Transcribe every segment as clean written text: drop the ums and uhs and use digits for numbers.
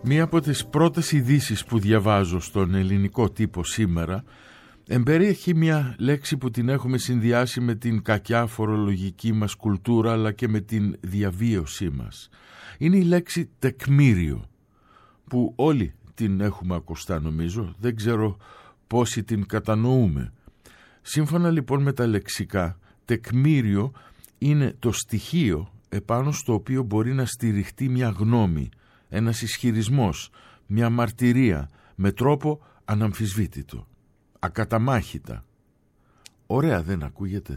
Μία από τις πρώτες ειδήσεις που διαβάζω στον ελληνικό τύπο σήμερα εμπεριέχει μια λέξη που την έχουμε συνδυάσει με την κακιά φορολογική μας κουλτούρα, αλλά και με την διαβίωσή μας. Είναι η λέξη τεκμήριο, που όλοι την έχουμε ακουστά νομίζω, δεν ξέρω πόσοι την κατανοούμε. Σύμφωνα λοιπόν με τα λεξικά, τεκμήριο είναι το στοιχείο επάνω στο οποίο μπορεί να στηριχτεί μια γνώμη, ένας ισχυρισμός, μια μαρτυρία, με τρόπο αναμφισβήτητο, ακαταμάχητα. Ωραία δεν ακούγεται?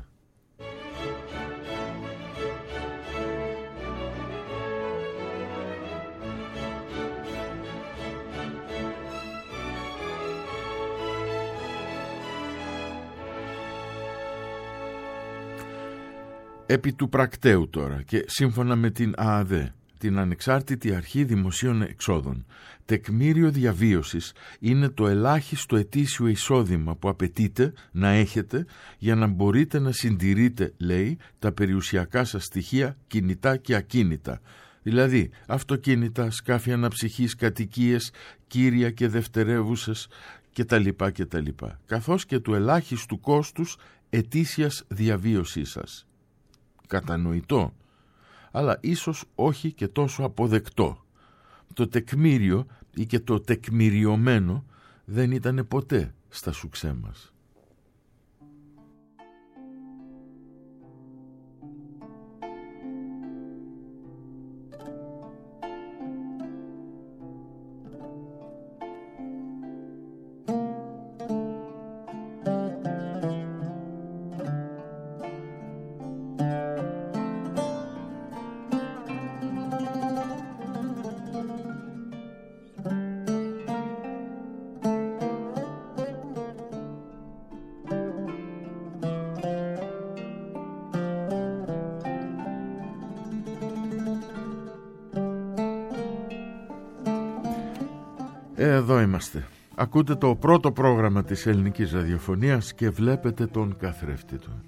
Επί του πρακτέου τώρα και σύμφωνα με την ΑΑΔΕ, την Ανεξάρτητη Αρχή Δημοσίων Εξόδων, τεκμήριο διαβίωσης είναι το ελάχιστο ετήσιο εισόδημα που απαιτείται να έχετε για να μπορείτε να συντηρείτε, λέει, τα περιουσιακά σας στοιχεία κινητά και ακίνητα. Δηλαδή αυτοκίνητα, σκάφη αναψυχής, κατοικίες, κύρια και δευτερεύουσες κτλ. Καθώς και του ελάχιστου κόστους ετήσιας διαβίωσής σας. Κατανοητό, αλλά ίσως όχι και τόσο αποδεκτό. Το τεκμήριο ή και το τεκμηριωμένο δεν ήταν ποτέ στα σουξέ μας. Εδώ είμαστε. Ακούτε το πρώτο πρόγραμμα της ελληνικής ραδιοφωνίας και βλέπετε τον καθρέφτη του.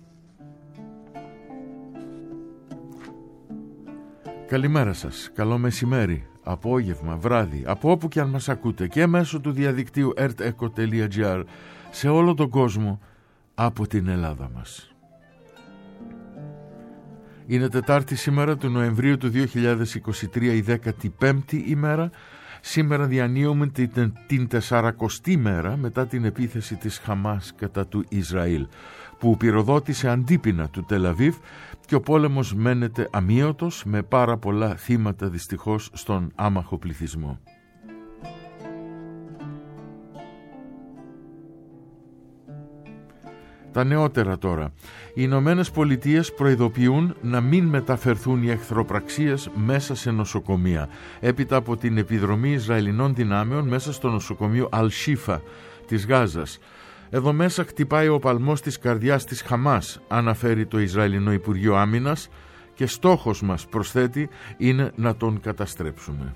Καλημέρα σας, καλό μεσημέρι, απόγευμα, βράδυ, από όπου και αν μας ακούτε και μέσω του διαδικτύου erteco.gr σε όλο τον κόσμο από την Ελλάδα μας. Είναι Τετάρτη σήμερα του Νοεμβρίου του 2023, η 15η ημέρα. Σήμερα διανύουμε την 40η μέρα μετά την επίθεση της Χαμάς κατά του Ισραήλ, που πυροδότησε αντίπεινα του Τελαβίβ, και ο πόλεμος μένεται αμείωτος με πάρα πολλά θύματα δυστυχώς στον άμαχο πληθυσμό. Τα νεότερα τώρα. Οι Ηνωμένες Πολιτείες προειδοποιούν να μην μεταφερθούν οι εχθροπραξίες μέσα σε νοσοκομεία, έπειτα από την επιδρομή Ισραηλινών δυνάμεων μέσα στο νοσοκομείο Αλ-Σίφα της Γάζας. Εδώ μέσα χτυπάει ο παλμός της καρδιάς της Χαμάς, αναφέρει το Ισραηλινό Υπουργείο Άμυνας, και στόχος μας, προσθέτει, είναι να τον καταστρέψουμε.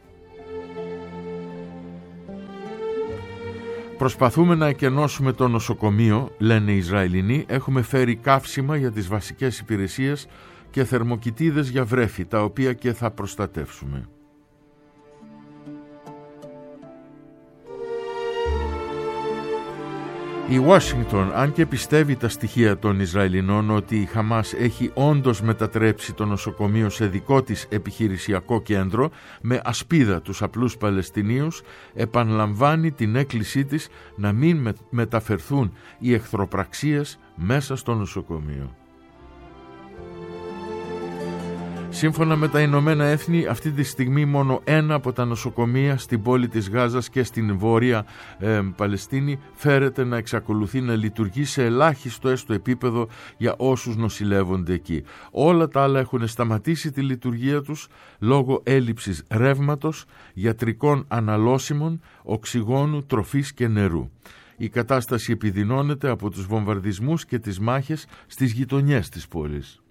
Προσπαθούμε να εκενώσουμε το νοσοκομείο, λένε οι Ισραηλινοί. Έχουμε φέρει καύσιμα για τις βασικές υπηρεσίες και θερμοκοιτίδες για βρέφη, τα οποία και θα προστατεύσουμε. Η Ουάσιγκτον, αν και πιστεύει τα στοιχεία των Ισραηλινών ότι η Χαμάς έχει όντως μετατρέψει το νοσοκομείο σε δικό της επιχειρησιακό κέντρο με ασπίδα τους απλούς Παλαιστινίους, επαναλαμβάνει την έκκλησή της να μην μεταφερθούν οι εχθροπραξίες μέσα στο νοσοκομείο. Σύμφωνα με τα Ηνωμένα Έθνη, αυτή τη στιγμή μόνο ένα από τα νοσοκομεία στην πόλη της Γάζας και στην Βόρεια Παλαιστίνη φέρεται να εξακολουθεί να λειτουργεί σε ελάχιστο έστω επίπεδο για όσους νοσηλεύονται εκεί. Όλα τα άλλα έχουν σταματήσει τη λειτουργία τους λόγω έλλειψης ρεύματος, γιατρικών αναλώσιμων, οξυγόνου, τροφής και νερού. Η κατάσταση επιδεινώνεται από τους βομβαρδισμούς και τις μάχες στις γειτονιές της πόλης.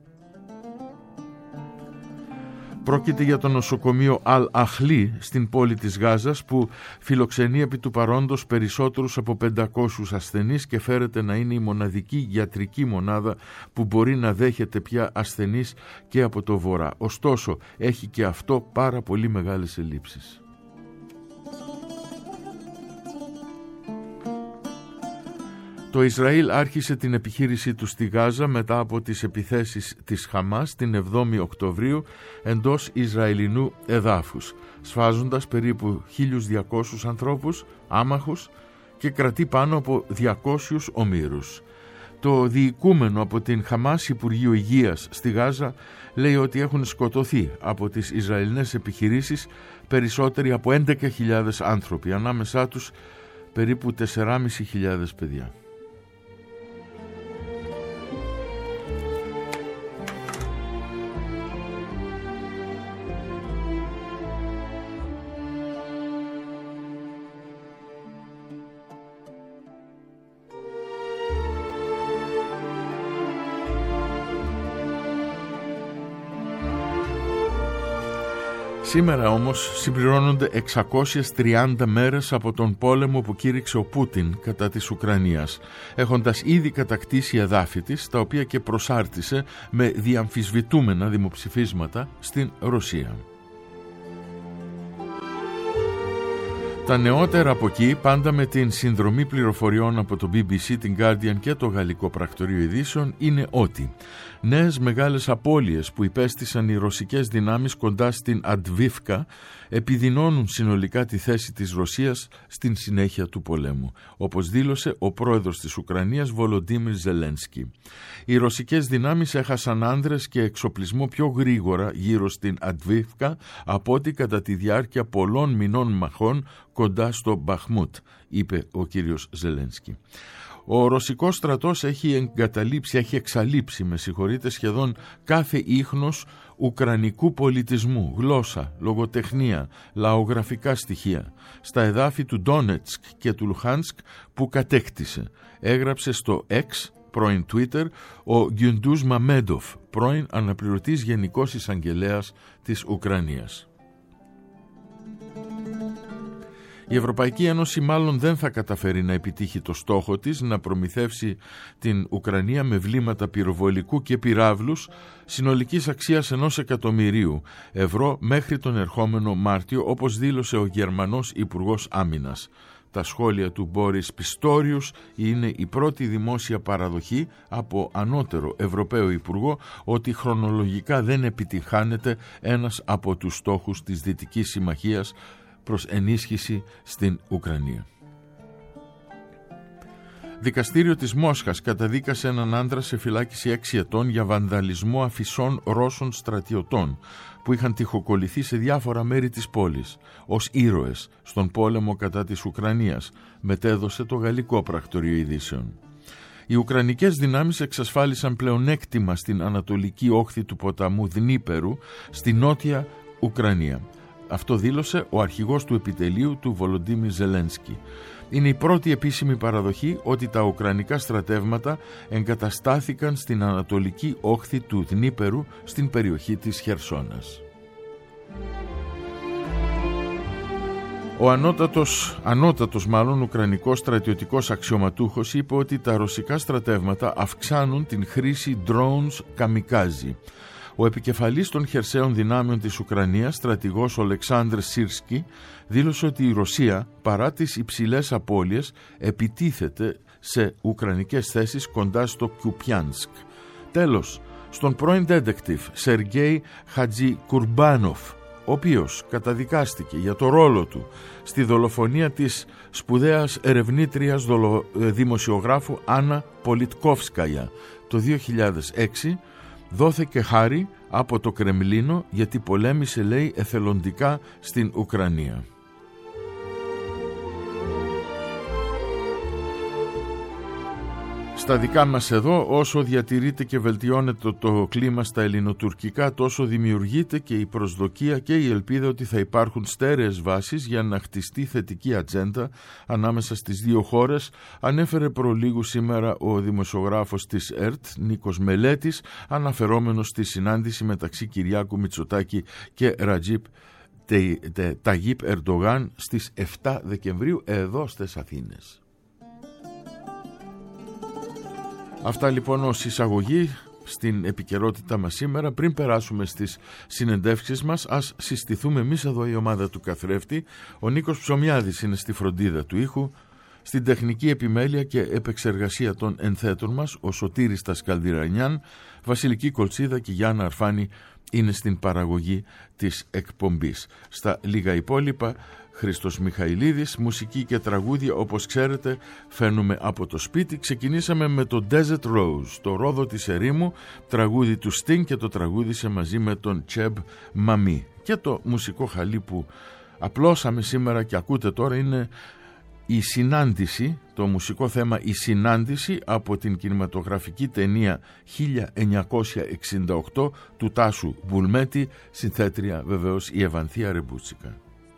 Πρόκειται για το νοσοκομείο Αλ-Αχλή στην πόλη της Γάζας, που φιλοξενεί επί του παρόντος περισσότερους από 500 ασθενείς και φέρεται να είναι η μοναδική ιατρική μονάδα που μπορεί να δέχεται πια ασθενείς και από το βορρά. Ωστόσο, έχει και αυτό πάρα πολύ μεγάλες ελλείψεις. Το Ισραήλ άρχισε την επιχείρησή του στη Γάζα μετά από τις επιθέσεις της Χαμάς την 7η Οκτωβρίου εντός Ισραηλινού εδάφους, σφάζοντας περίπου 1.200 ανθρώπους άμαχους και κρατεί πάνω από 200 ομήρους. Το διοικούμενο από την Χαμάς Υπουργείο Υγείας στη Γάζα λέει ότι έχουν σκοτωθεί από τις Ισραηλινές επιχειρήσεις περισσότεροι από 11.000 άνθρωποι, ανάμεσά τους περίπου 4.500 παιδιά. Σήμερα όμως συμπληρώνονται 630 μέρες από τον πόλεμο που κήρυξε ο Πούτιν κατά της Ουκρανίας, έχοντας ήδη κατακτήσει εδάφη της, τα οποία και προσάρτησε με διαμφισβητούμενα δημοψηφίσματα στην Ρωσία. Τα νεότερα από εκεί, πάντα με την συνδρομή πληροφοριών από το BBC, την Guardian και το Γαλλικό Πρακτορείο Ειδήσεων, είναι ότι νέες μεγάλες απώλειες που υπέστησαν οι ρωσικές δυνάμεις κοντά στην Αντβίφκα επιδεινώνουν συνολικά τη θέση της Ρωσίας στην συνέχεια του πολέμου, όπως δήλωσε ο πρόεδρος της Ουκρανίας Βολοντίμιρ Ζελένσκι. Οι ρωσικές δυνάμεις έχασαν άνδρες και εξοπλισμό πιο γρήγορα γύρω στην Αντβίφκα από ό,τι κατά τη διάρκεια πολλών μηνών μαχών κοντά στο Μπαχμούτ, είπε ο κύριος Ζελένσκι. Ο ρωσικός στρατός έχει εξαλείψει σχεδόν κάθε ίχνος ουκρανικού πολιτισμού, γλώσσα, λογοτεχνία, λαογραφικά στοιχεία στα εδάφη του Ντόνετσκ και του Λουχάνσκ που κατέκτησε, έγραψε στο X, πρώην Twitter, ο Γκιουντούς Μαμέντοφ, πρώην αναπληρωτής Γενικός Εισαγγελέας της Ουκρανίας. Η Ευρωπαϊκή Ένωση μάλλον δεν θα καταφέρει να επιτύχει το στόχο της να προμηθεύσει την Ουκρανία με βλήματα πυροβολικού και πυράβλους συνολικής αξίας 1 εκατομμυρίου ευρώ μέχρι τον ερχόμενο Μάρτιο, όπως δήλωσε ο Γερμανός Υπουργός Άμυνας. Τα σχόλια του Μπόρις Πιστόριους είναι η πρώτη δημόσια παραδοχή από ανώτερο Ευρωπαίο Υπουργό ότι χρονολογικά δεν επιτυχάνεται ένας από τους στόχους της Δυτικής Συμμαχίας προς ενίσχυση στην Ουκρανία. Δικαστήριο της Μόσχας καταδίκασε έναν άντρα σε φυλάκιση 6 ετών για βανδαλισμό αφισών Ρώσων στρατιωτών που είχαν τοιχοκολληθεί σε διάφορα μέρη της πόλης ως ήρωες στον πόλεμο κατά της Ουκρανίας, μετέδωσε το Γαλλικό Πρακτορείο Ειδήσεων. Οι Ουκρανικές δυνάμεις εξασφάλισαν πλεονέκτημα στην ανατολική όχθη του ποταμού Δνίπερου στη νότια Ουκρανία. Αυτό δήλωσε ο αρχηγός του επιτελείου του Βολοντίμιρ Ζελένσκι. Είναι η πρώτη επίσημη παραδοχή ότι τα ουκρανικά στρατεύματα εγκαταστάθηκαν στην ανατολική όχθη του Δνίπερου στην περιοχή της Χερσόνας. Ο ανώτατος ουκρανικός στρατιωτικός αξιωματούχος είπε ότι τα ρωσικά στρατεύματα αυξάνουν την χρήση drones καμικάζι. Ο επικεφαλής των χερσαίων δυνάμεων της Ουκρανίας, στρατηγός Ολεξάνδρ Σίρσκι, δήλωσε ότι η Ρωσία, παρά τις υψηλές απώλειες, επιτίθεται σε ουκρανικές θέσεις κοντά στο Κιουπιάνσκ. Τέλος, στον πρώην detective Σεργέι Χατζικουρμπάνοφ, ο οποίος καταδικάστηκε για το ρόλο του στη δολοφονία της σπουδαίας ερευνήτριας δημοσιογράφου Άννα Πολιτκόφσκαγια το 2006, δόθηκε χάρη από το Κρεμλίνο γιατί πολέμησε, λέει, εθελοντικά στην Ουκρανία. Στα δικά μας εδώ, όσο διατηρείται και βελτιώνεται το κλίμα στα ελληνοτουρκικά, τόσο δημιουργείται και η προσδοκία και η ελπίδα ότι θα υπάρχουν στέρεες βάσεις για να χτιστεί θετική ατζέντα ανάμεσα στις δύο χώρες, ανέφερε προλίγου σήμερα ο δημοσιογράφος της ΕΡΤ, Νίκος Μελέτης, αναφερόμενος στη συνάντηση μεταξύ Κυριάκου Μητσοτάκη και Ρατζίπ Ταγίπ Ερντογάν στις 7 Δεκεμβρίου εδώ στις Αθήνες. Αυτά λοιπόν ως εισαγωγή στην επικαιρότητα μας σήμερα. Πριν περάσουμε στις συνεντεύξεις μας, ας συστηθούμε εμείς εδώ η ομάδα του Καθρέφτη. Ο Νίκος Ψωμιάδης είναι στη φροντίδα του ήχου. Στην τεχνική επιμέλεια και επεξεργασία των ενθέτων μας, ο Σωτήρης Τασκαλδιρανιάν, Βασιλική Κολτσίδα και Γιάννα Αρφάνη είναι στην παραγωγή της εκπομπής. Στα λίγα υπόλοιπα, Χρήστος Μιχαηλίδης, μουσική και τραγούδια, όπως ξέρετε, φαίνουμε από το σπίτι. Ξεκινήσαμε με το Desert Rose, το ρόδο της ερήμου, τραγούδι του Sting, και το τραγούδισε μαζί με τον Cheb Mami. Και το μουσικό χαλί που απλώσαμε σήμερα και ακούτε τώρα είναι η συνάντηση, το μουσικό θέμα «Η συνάντηση» από την κινηματογραφική ταινία 1968 του Τάσου Μπουλμέτη, συνθέτρια βεβαίως η Ευανθία Ρεμπούτσικα.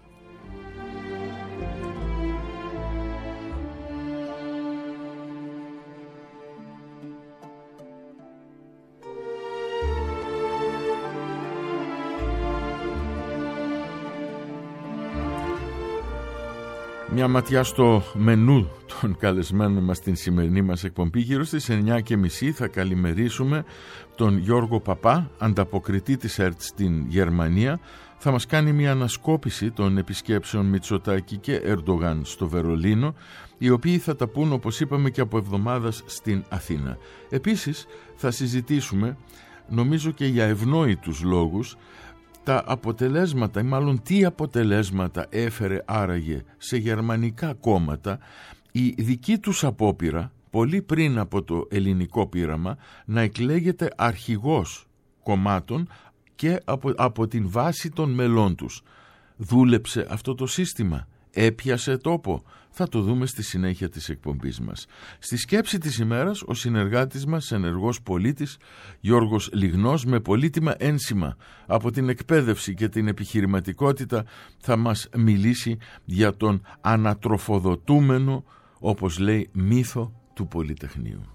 Μια ματιά στο μενού των καλεσμένων μας στην σημερινή μας εκπομπή. Γύρω στις 9:30 θα καλημερίσουμε τον Γιώργο Παπά, ανταποκριτή της ΕΡΤ στην Γερμανία. Θα μας κάνει μια ανασκόπηση των επισκέψεων Μητσοτάκη και Ερντογάν στο Βερολίνο, οι οποίοι θα τα πούν, όπως είπαμε, και από εβδομάδας στην Αθήνα. Επίσης θα συζητήσουμε, νομίζω και για ευνόητους λόγους, τα αποτελέσματα, ή μάλλον τι αποτελέσματα έφερε άραγε σε γερμανικά κόμματα η δική τους απόπειρα, πολύ πριν από το ελληνικό πείραμα, να εκλέγεται αρχηγός κομμάτων και από την βάση των μελών τους. Δούλεψε αυτό το σύστημα? Έπιασε τόπο? Θα το δούμε στη συνέχεια της εκπομπής μας. Στη σκέψη της ημέρας, ο συνεργάτης μας, ενεργός πολίτης, Γιώργος Λιγνός, με πολύτιμα ένσημα από την εκπαίδευση και την επιχειρηματικότητα, θα μας μιλήσει για τον ανατροφοδοτούμενο, όπως λέει, μύθο του Πολυτεχνείου.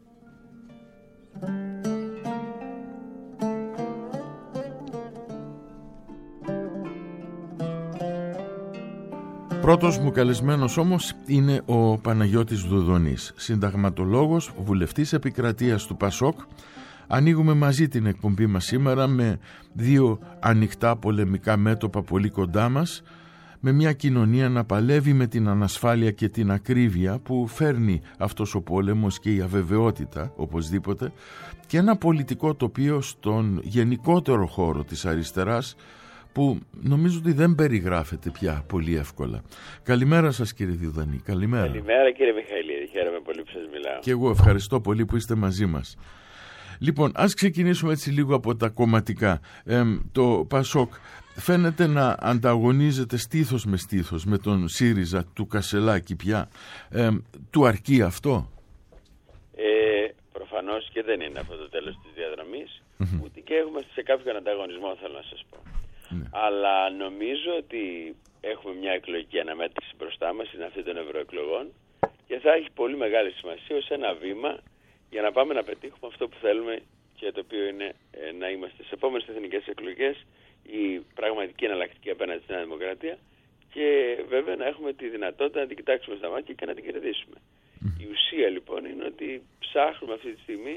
Πρώτος μου καλεσμένος όμως είναι ο Παναγιώτης Δουδονής, συνταγματολόγος, βουλευτής επικρατείας του ΠΑΣΟΚ. Ανοίγουμε μαζί την εκπομπή μας σήμερα με δύο ανοιχτά πολεμικά μέτωπα πολύ κοντά μας, με μια κοινωνία να παλεύει με την ανασφάλεια και την ακρίβεια που φέρνει αυτός ο πόλεμος και η αβεβαιότητα οπωσδήποτε, και ένα πολιτικό τοπίο στον γενικότερο χώρο της αριστεράς που νομίζω ότι δεν περιγράφεται πια πολύ εύκολα. Καλημέρα σας, κύριε Δουδονή. Καλημέρα. Καλημέρα, κύριε Μιχαηλίδη. Χαίρομαι πολύ που σας μιλάω. Και εγώ ευχαριστώ πολύ που είστε μαζί μας. Λοιπόν, ας ξεκινήσουμε έτσι λίγο από τα κομματικά. Το ΠΑΣΟΚ φαίνεται να ανταγωνίζεται στήθος με στήθος με τον ΣΥΡΙΖΑ του Κασελάκη πια. Του αρκεί αυτό? Προφανώς και δεν είναι αυτό το τέλος της διαδρομής. Ούτε και έχουμε σε κάποιον ανταγωνισμό, θέλω να σας πω. Αλλά νομίζω ότι έχουμε μια εκλογική αναμέτρηση μπροστά μας, είναι αυτή των ευρωεκλογών, και θα έχει πολύ μεγάλη σημασία ως ένα βήμα για να πάμε να πετύχουμε αυτό που θέλουμε, και το οποίο είναι να είμαστε στις επόμενες εθνικές εκλογές η πραγματική εναλλακτική απέναντι στην Νέα Δημοκρατία, και βέβαια να έχουμε τη δυνατότητα να την κοιτάξουμε στα μάτια και να την κερδίσουμε. Η ουσία λοιπόν είναι ότι ψάχνουμε αυτή τη στιγμή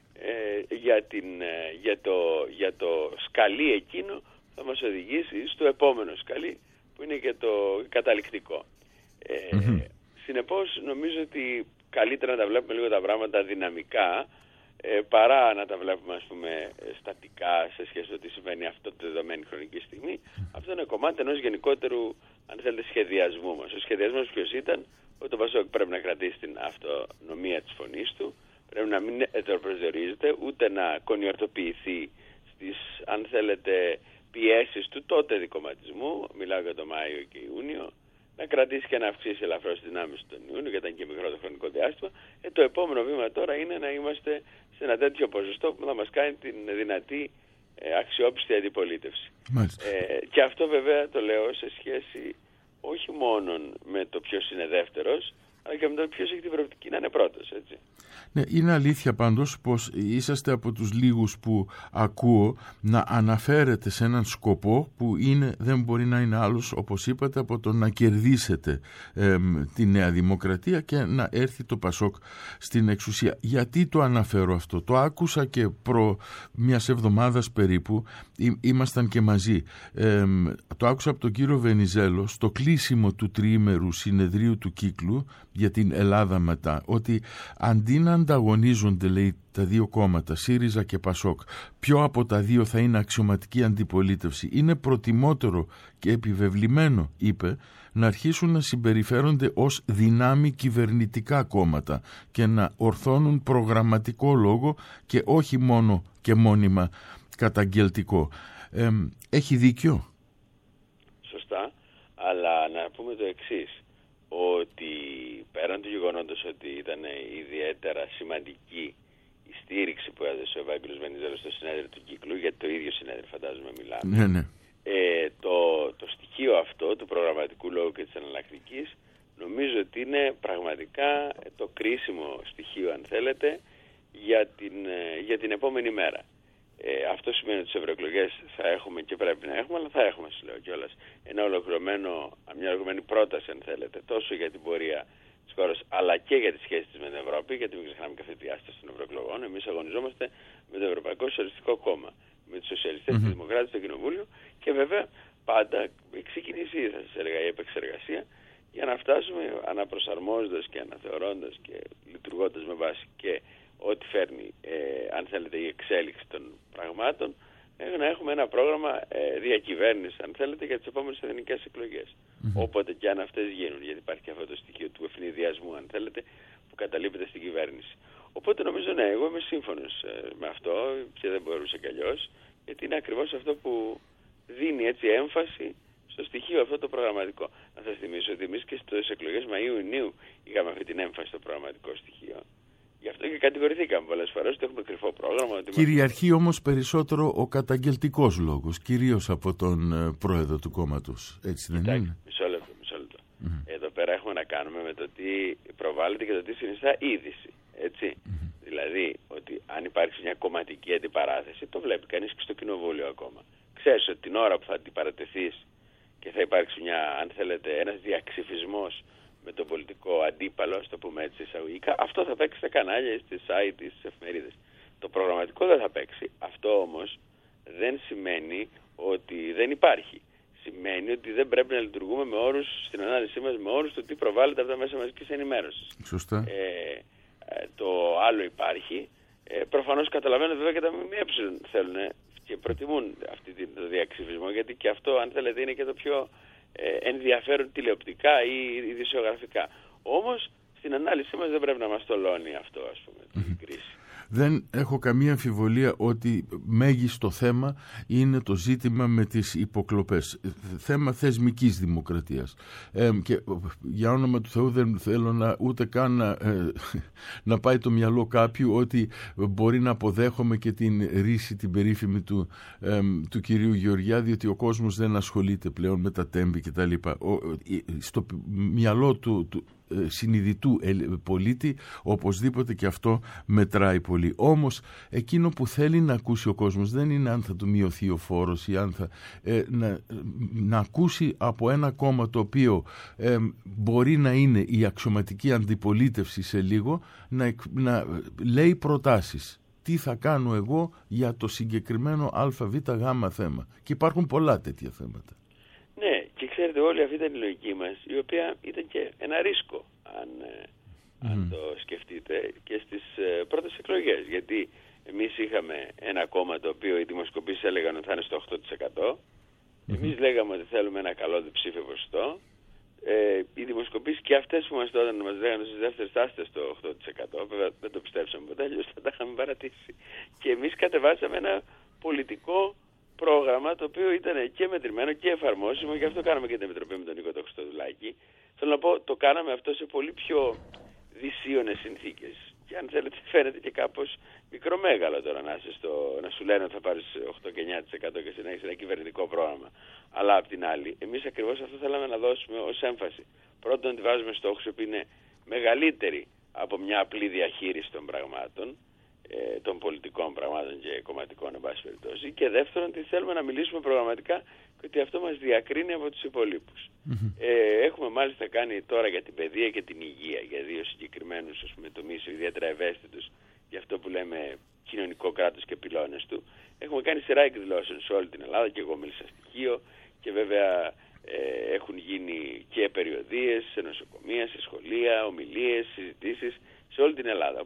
για το σκαλί εκείνο θα μας οδηγήσει στο επόμενο σκαλί, που είναι και το καταληκτικό. Συνεπώς νομίζω ότι καλύτερα να τα βλέπουμε λίγο τα πράγματα δυναμικά, παρά να τα βλέπουμε, ας πούμε, στατικά σε σχέση με το τι συμβαίνει αυτό τη δεδομένη χρονική στιγμή. Αυτό είναι κομμάτι ενός γενικότερου, αν θέλετε, σχεδιασμού μας. Ο σχεδιασμός ποιος ήταν? Ότι το ΠΑΣΟΚ πρέπει να κρατήσει την αυτονομία της φωνής του, πρέπει να μην ετεροπροσδιορίζεται, ούτε να κονιορτοποιηθεί στις, αν θέλετε, πιέσεις του τότε δικομματισμού, μιλάω για το Μάιο και Ιούνιο, να κρατήσει και να αυξήσει ελαφρώς τις δυνάμεις τον Ιούνιο, γιατί ήταν και μικρό το χρονικό διάστημα. Το επόμενο βήμα τώρα είναι να είμαστε σε ένα τέτοιο ποσοστό που θα μας κάνει την δυνατή αξιόπιστη αντιπολίτευση. Και αυτό βέβαια το λέω σε σχέση όχι μόνο με το ποιος είναι δεύτερος, αλλά και με το ποιος έχει την προοπτική να είναι πρώτος, έτσι. Ναι, είναι αλήθεια πάντως πως είσαστε από τους λίγους που ακούω να αναφέρετε σε έναν σκοπό που δεν μπορεί να είναι άλλος, όπως είπατε, από το να κερδίσετε τη Νέα Δημοκρατία και να έρθει το ΠΑΣΟΚ στην εξουσία. Γιατί το αναφέρω αυτό? Το άκουσα και προ μιας εβδομάδας περίπου, ήμασταν και μαζί. Το άκουσα από τον κύριο Βενιζέλο στο κλείσιμο του τριήμερου συνεδρίου του κύκλου για την Ελλάδα μετά, ότι αντί να ανταγωνίζονται, λέει, τα δύο κόμματα, ΣΥΡΙΖΑ και ΠΑΣΟΚ, ποιο από τα δύο θα είναι αξιωματική αντιπολίτευση, είναι προτιμότερο και επιβεβλημένο, είπε, να αρχίσουν να συμπεριφέρονται ως δυνάμει κυβερνητικά κόμματα και να ορθώνουν προγραμματικό λόγο και όχι μόνο και μόνιμα καταγγελτικό. Έχει δίκιο. Σωστά, αλλά να πούμε το εξής, ότι πέραν του γεγονότος ότι ήταν ιδιαίτερα σημαντική η στήριξη που έδωσε ο Ευάγγελος Βενιζέλος στο συνέδριο του Κύκλου, γιατί το ίδιο συνέδριο φαντάζομαι μιλάμε, ναι. Το στοιχείο αυτό του προγραμματικού λόγου και της εναλλακτικής νομίζω ότι είναι πραγματικά το κρίσιμο στοιχείο, αν θέλετε, για την επόμενη μέρα. Αυτό σημαίνει ότι τις ευρωεκλογές θα έχουμε και πρέπει να έχουμε, αλλά θα έχουμε, σας λέω κιόλας, μια ολοκληρωμένη πρόταση, αν θέλετε, τόσο για την πορεία της χώρας, αλλά και για τις σχέσεις της με την Ευρώπη, γιατί μην ξεχνάμε και αυτή τη διάσταση των ευρωεκλογών. Εμείς αγωνιζόμαστε με το Ευρωπαϊκό Σοσιαλιστικό Κόμμα, με τους σοσιαλιστές και δημοκράτες στο Κοινοβούλιο, και βέβαια πάντα ξεκινήσει, θα σας έλεγα, η επεξεργασία για να φτάσουμε, αναπροσαρμόζοντας και αναθεωρώντας και λειτουργώντας με βάση και ό,τι φέρνει, αν θέλετε, η εξέλιξη των πραγμάτων, να έχουμε ένα πρόγραμμα διακυβέρνησης, αν θέλετε, για τις επόμενες εθνικές εκλογές. Όποτε και αν αυτές γίνουν, γιατί υπάρχει και αυτό το στοιχείο του ευνηδιασμού, αν θέλετε, που καταλείπεται στην κυβέρνηση. Οπότε νομίζω, ναι, εγώ είμαι σύμφωνος με αυτό και δεν μπορούσε κι αλλιώς, γιατί είναι ακριβώς αυτό που δίνει έτσι έμφαση στο στοιχείο αυτό το προγραμματικό. Να σας θυμίσω ότι εμείς και στις εκλογές Μαΐου-Ιουνίου είχαμε αυτή την έμφαση στο προγραμματικό στοιχείο. Γι' αυτό και κατηγορηθήκαμε πολλές φορές ότι έχουμε κρυφό πρόγραμμα. Ότι κυριαρχεί όμως περισσότερο ο καταγγελτικός λόγος, κυρίως από τον πρόεδρο του κόμματος. Έτσι δεν είναι? Μισό λεπτό. Εδώ πέρα έχουμε να κάνουμε με το τι προβάλλεται και το τι συνιστά είδηση. Έτσι. Δηλαδή, ότι αν υπάρξει μια κομματική αντιπαράθεση, το βλέπει κανείς και στο κοινοβούλιο ακόμα. Ξέρεις ότι την ώρα που θα αντιπαρατεθείς και θα υπάρξει αν θέλετε, ένας διαξυφισμός με τον πολιτικό αντίπαλο, ας το πούμε έτσι εισαγωγικά, αυτό θα παίξει στα κανάλια, στις site, στις εφημερίδες. Το προγραμματικό δεν θα παίξει. Αυτό όμως δεν σημαίνει ότι δεν υπάρχει. Σημαίνει ότι δεν πρέπει να λειτουργούμε με όρους, στην ανάλυση μας, με όρους του τι προβάλλεται από τα μέσα μαζικής ενημέρωσης. Σωστά. Το άλλο υπάρχει. Προφανώς καταλαβαίνω βέβαια και τα ΜΜΕ θέλουν και προτιμούν το διαξυφισμό, γιατί και αυτό, αν θέλετε, είναι και το πιο ενδιαφέρον τηλεοπτικά ή ειδησιογραφικά. Όμως στην ανάλυση μας δεν πρέπει να μας τολώνει αυτό, ας πούμε, την κρίση. Δεν έχω καμία αμφιβολία ότι μέγιστο θέμα είναι το ζήτημα με τις υποκλοπές. Θέμα θεσμικής δημοκρατίας. Και για όνομα του Θεού δεν θέλω ούτε καν να πάει το μυαλό κάποιου ότι μπορεί να αποδέχομαι και την ρίση την περίφημη του κυρίου Γεωργιάδη, ότι ο κόσμος δεν ασχολείται πλέον με τα τέμπη κτλ. Στο μυαλό του συνειδητού πολίτη οπωσδήποτε και αυτό μετράει πολύ. Όμως εκείνο που θέλει να ακούσει ο κόσμος δεν είναι αν θα του μειωθεί ο φόρος ή αν θα να ακούσει από ένα κόμμα το οποίο μπορεί να είναι η αξιωματική αντιπολίτευση σε λίγο, να λέει προτάσεις. Τι θα κάνω εγώ για το συγκεκριμένο ΑΒΓ θέμα. Και υπάρχουν πολλά τέτοια θέματα. Ναι, και ξέρετε, όλη αυτή ήταν η λογική μας, η οποία ήταν και ένα ρίσκο, αν το σκεφτείτε, και στις πρώτες εκλογές. Γιατί εμείς είχαμε ένα κόμμα το οποίο οι δημοσκοπήσεις έλεγαν ότι θα είναι στο 8%. Εμείς λέγαμε ότι θέλουμε ένα καλό διψήφιο ποσοστό. Οι δημοσκοπήσεις και αυτές που μας τότε μας λέγανε στις δεύτερες στάσεις στο 8%, βέβαια δεν το πιστέψαμε ποτέ, αλλιώς θα τα είχαμε παρατήσει. Και εμείς κατεβάσαμε ένα πολιτικό πρόγραμμα το οποίο ήταν και μετρημένο και εφαρμόσιμο, γι' αυτό κάναμε και την Επιτροπή με τον Νίκο το Χριστοδουλάκη. Θέλω να πω, το κάναμε αυτό σε πολύ πιο δυσίωνες συνθήκες. Και αν θέλετε, φαίνεται και κάπως μικρομέγαλο τώρα να σου λένε ότι θα πάρεις 8 και 9% και συνέχισε ένα κυβερνητικό πρόγραμμα. Αλλά απ' την άλλη, εμείς ακριβώς αυτό θέλαμε να δώσουμε ως έμφαση. Πρώτον, ότι βάζουμε στόχους που είναι μεγαλύτεροι από μια απλή διαχείριση των πραγμάτων, των πολιτικών πραγμάτων και κομματικών, εν πάση περιπτώσει. Και δεύτερον, ότι θέλουμε να μιλήσουμε προγραμματικά και ότι αυτό μας διακρίνει από τους υπολείπους. Έχουμε μάλιστα κάνει τώρα για την παιδεία και την υγεία, για δύο συγκεκριμένους τομείς ιδιαίτερα ευαίσθητους, για αυτό που λέμε κοινωνικό κράτος και πυλώνες του. Έχουμε κάνει σειρά εκδηλώσεων σε όλη την Ελλάδα, και εγώ μίλησα στοιχείο, και βέβαια έχουν γίνει και περιοδίες σε νοσοκομεία, σε σχολεία, ομιλίες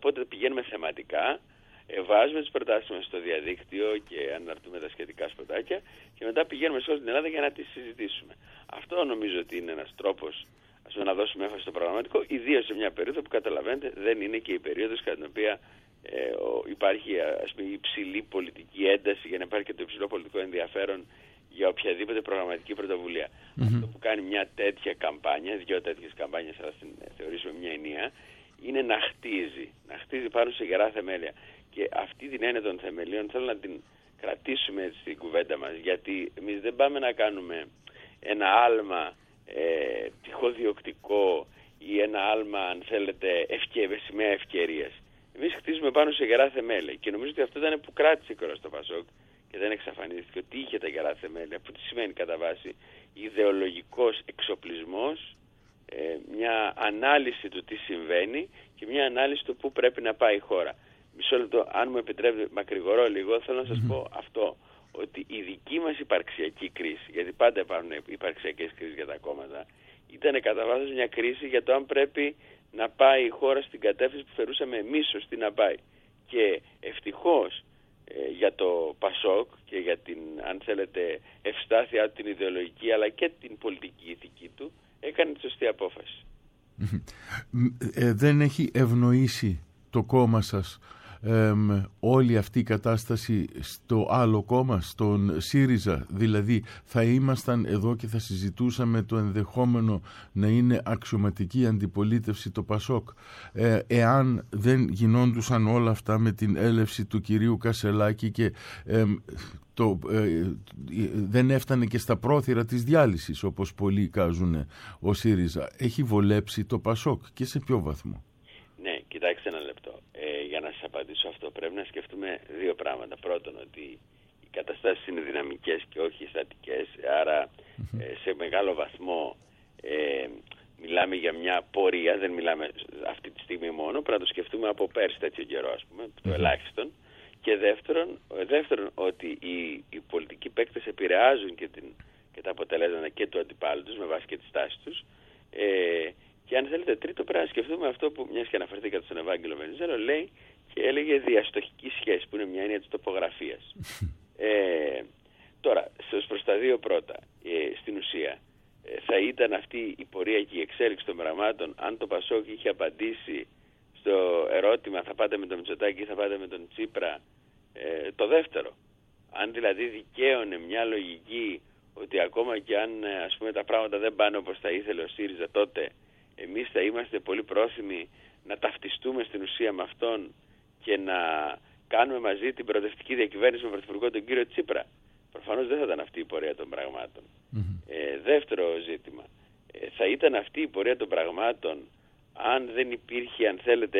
οπότε πηγαίνουμε θεματικά, βάζουμε τις προτάσεις μας στο διαδίκτυο και αναρτούμε τα σχετικά σποτάκια και μετά πηγαίνουμε σε όλη την Ελλάδα για να τις συζητήσουμε. Αυτό νομίζω ότι είναι ένας τρόπος να δώσουμε έμφαση στο προγραμματικό, ιδίως σε μια περίοδο που καταλαβαίνετε δεν είναι και η περίοδος κατά την οποία υπάρχει υψηλή πολιτική ένταση για να υπάρχει και το υψηλό πολιτικό ενδιαφέρον για οποιαδήποτε προγραμματική πρωτοβουλία. Αυτό που κάνει μια τέτοια καμπάνια, 2 τέτοιες καμπάνιες, αλλά την θεωρήσουμε μια ενιαία, είναι να χτίζει πάνω σε γερά θεμέλια. Και αυτή την έννοια των θεμελίων θέλω να την κρατήσουμε στην κουβέντα μας, γιατί εμείς δεν πάμε να κάνουμε ένα άλμα τυχοδιοκτικό ή ένα άλμα, αν θέλετε, σημαία ευκαιρίας. Εμείς χτίζουμε πάνω σε γερά θεμέλια και νομίζω ότι αυτό ήταν που κράτησε η κόρα στο Πασόκ και δεν εξαφανίστηκε, ότι είχε τα γερά θεμέλια, που τι σημαίνει κατά βάση ιδεολογικός εξοπλισμός, μια ανάλυση του τι συμβαίνει και μια ανάλυση του πού πρέπει να πάει η χώρα. Μισό λεπτό, αν μου επιτρέπετε, μακρηγορώ λίγο, θέλω να σας πω αυτό, ότι η δική μας υπαρξιακή κρίση, γιατί πάντα υπάρχουν υπαρξιακές κρίσεις για τα κόμματα, ήταν κατά βάθος μια κρίση για το αν πρέπει να πάει η χώρα στην κατεύθυνση που θεωρούσαμε εμείς σωστή να πάει. Και ευτυχώς για το Πασόκ και για την, αν θέλετε, ευστάθειά του την ιδεολογική αλλά και την πολιτική ηθική του, έκανε τη σωστή απόφαση. Δεν έχει ευνοήσει το κόμμα σας όλη αυτή η κατάσταση στο άλλο κόμμα, στον ΣΥΡΙΖΑ? Δηλαδή θα ήμασταν εδώ και θα συζητούσαμε το ενδεχόμενο να είναι αξιωματική αντιπολίτευση το Πασόκ, εάν δεν γινόντουσαν όλα αυτά με την έλευση του κυρίου Κασελάκη και δεν έφτανε και στα πρόθυρα της διάλυσης, όπως πολλοί κάζουν ο ΣΥΡΙΖΑ. Έχει βολέψει το Πασόκ και σε ποιο βαθμό? Ναι, κοιτάξτε ένα λεπτό. Για να σας απαντήσω αυτό πρέπει να σκεφτούμε 2 πράγματα. Πρώτον, ότι οι καταστάσεις είναι δυναμικές και όχι στατικές, άρα σε μεγάλο βαθμό μιλάμε για μια πορεία, δεν μιλάμε αυτή τη στιγμή μόνο, πρέπει να το σκεφτούμε από πέρσι τέτοιο καιρό, ας πούμε, το ελάχιστον. Και δεύτερον ότι οι πολιτικοί παίκτες επηρεάζουν και τα αποτελέσματα και του αντιπάλου τους με βάση και τις τάσεις τους. Και αν θέλετε τρίτο πρέπει να σκεφτούμε αυτό που, μιας και αναφερθήκατε στον Ευάγγελο Βενιζέλο, λέει και έλεγε διαστοχική σχέση, που είναι μια έννοια της τοπογραφίας. Τώρα, προς τα 2 πρώτα, στην ουσία, θα ήταν αυτή η πορεία και η εξέλιξη των πραγμάτων αν το Πασόκ είχε απαντήσει στο ερώτημα θα πάτε με τον Μητσοτάκη ή θα πάτε με τον Τσίπρα, το δεύτερο. Αν δηλαδή δικαίωνε μια λογική ότι ακόμα και αν ας πούμε τα πράγματα δεν πάνε όπως θα ήθελε ο ΣΥΡΙΖΑ, τότε εμείς θα είμαστε πολύ πρόθυμοι να ταυτιστούμε στην ουσία με αυτόν και να κάνουμε μαζί την προοδευτική διακυβέρνηση με πρωθυπουργό τον κύριο Τσίπρα. Προφανώς δεν θα ήταν αυτή η πορεία των πραγμάτων. Δεύτερο ζήτημα. Θα ήταν αυτή η πορεία των πραγμάτων αν δεν υπήρχε, αν θέλετε,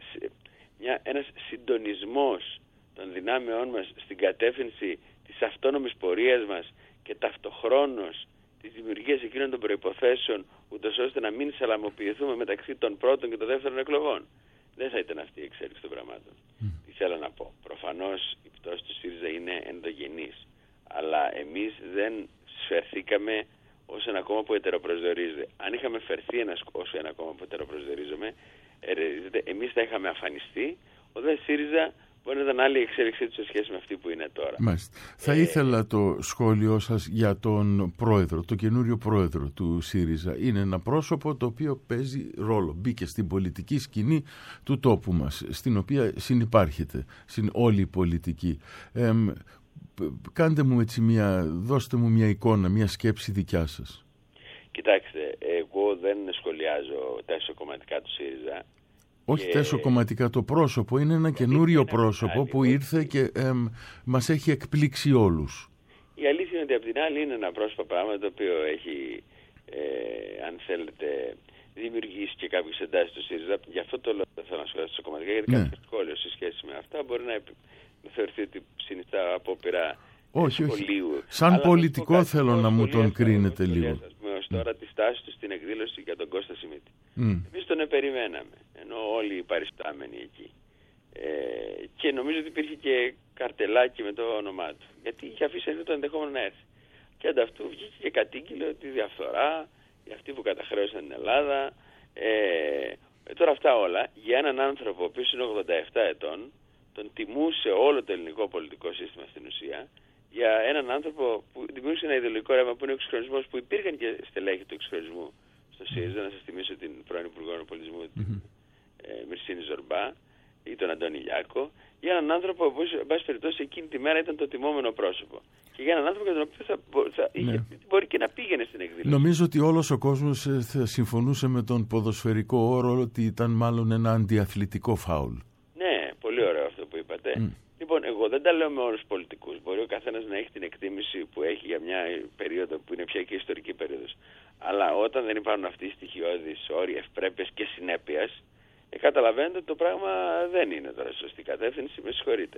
ένας συντονισμός των δυνάμεών μας στην κατεύθυνση της αυτόνομης πορείας μας και ταυτοχρόνως της δημιουργίας εκείνων των προϋποθέσεων, ούτως ώστε να μην σαλαμοποιηθούμε μεταξύ των πρώτων και των δεύτερων εκλογών. Δεν θα ήταν αυτή η εξέλιξη των πραγμάτων. Τι θέλω να πω. Προφανώς η πτώση του ΣΥΡΙΖΑ είναι ενδογενής, αλλά εμείς δεν σφερθήκαμε ως ένα κόμμα που ετεροπροσδιορίζεται. Αν είχαμε φερθεί ως ένα κόμμα που ετεροπροσδιορίζεται, εμείς θα είχαμε αφανιστεί, ο δε ΣΥΡΙΖΑ μπορεί να ήταν άλλη εξέλιξή του σε σχέση με αυτή που είναι τώρα. Μάλιστα. Θα ήθελα το σχόλιο σας για τον πρόεδρο, το καινούριο πρόεδρο του ΣΥΡΙΖΑ. Είναι ένα πρόσωπο το οποίο παίζει ρόλο. Μπήκε στην πολιτική σκηνή του τόπου μας, στην οποία συνυπάρχεται όλη η πολιτική. Κάντε μου έτσι δώστε μου μια εικόνα, μια σκέψη δικιά σας. Κοιτάξτε, εγώ δεν σχολιάζω τα εσωκομματικά του ΣΥΡΙΖΑ. Όχι τα εσωκομματικά, το πρόσωπο είναι ένα καινούριο πρόσωπο που ήρθε και μας έχει εκπλήξει όλους. Η αλήθεια είναι ότι απ' την άλλη είναι ένα πρόσωπο πράγμα το οποίο έχει, αν θέλετε, δημιουργήσει και κάποιες εντάσεις του ΣΥΡΙΖΑ. Γι' αυτό το λόγο δεν θέλω να σχολιάσω τα εσωκομματικά, γιατί κάποιο σχόλιο σε σχέση με αυτά μπορεί να θεωρηθεί ότι συνιστά απόπειρα. Όχι. Σαν πολιτικό θέλω να μου τον κρίνετε λίγο. Ως τώρα τη στάση του στην εκδήλωση για τον Κώστα Σιμίτη. Εμείς τον περιμέναμε, ενώ όλοι οι παριστάμενοι εκεί. Και νομίζω ότι υπήρχε και καρτελάκι με το όνομά του. Γιατί είχε αφήσει αυτό το ενδεχόμενο να έρθει. Και ανταυτού βγήκε και κατήγγειλε ότι διαφθορά, για αυτοί που καταχρέωσαν την Ελλάδα, Τώρα αυτά όλα για έναν άνθρωπο ο οποίος είναι 87 ετών, τον τιμούσε όλο το ελληνικό πολιτικό σύστημα στην ουσία, για έναν άνθρωπο που δημιούργησε ένα ιδεολογικό ρεύμα που είναι ο εξυγχρονισμός, που υπήρχαν και στελέχη του εξυγχρονισμού στο ΣΥΡΙΖΑ. Να σας θυμίσω την πρώην Υπουργό Πολιτισμού, Μυρσίνη Ζορμπά, ή τον Αντώνη Λιάκο, για έναν άνθρωπο που, εν πάση περιπτώσει, εκείνη τη μέρα ήταν το τιμόμενο πρόσωπο. Και για έναν άνθρωπο για τον οποίο μπορεί και να πήγαινε στην εκδήλωση. Νομίζω ότι όλος ο κόσμος θα συμφωνούσε με τον ποδοσφαιρικό όρο ότι ήταν μάλλον ένα αντιαθλητικό φάουλ. Ναι, πολύ ωραίο αυτό που είπατε. Λοιπόν, εγώ δεν τα λέω με όρους πολιτικούς. Μπορεί ο καθένας να έχει την εκτίμηση που έχει για μια περίοδο που είναι πια και ιστορική περίοδος. Αλλά όταν δεν υπάρχουν αυτοί οι στοιχειώδεις όροι ευπρέπειας και συνέπειας, καταλαβαίνετε ότι το πράγμα δεν είναι τώρα σωστή κατεύθυνση, με συγχωρείτε.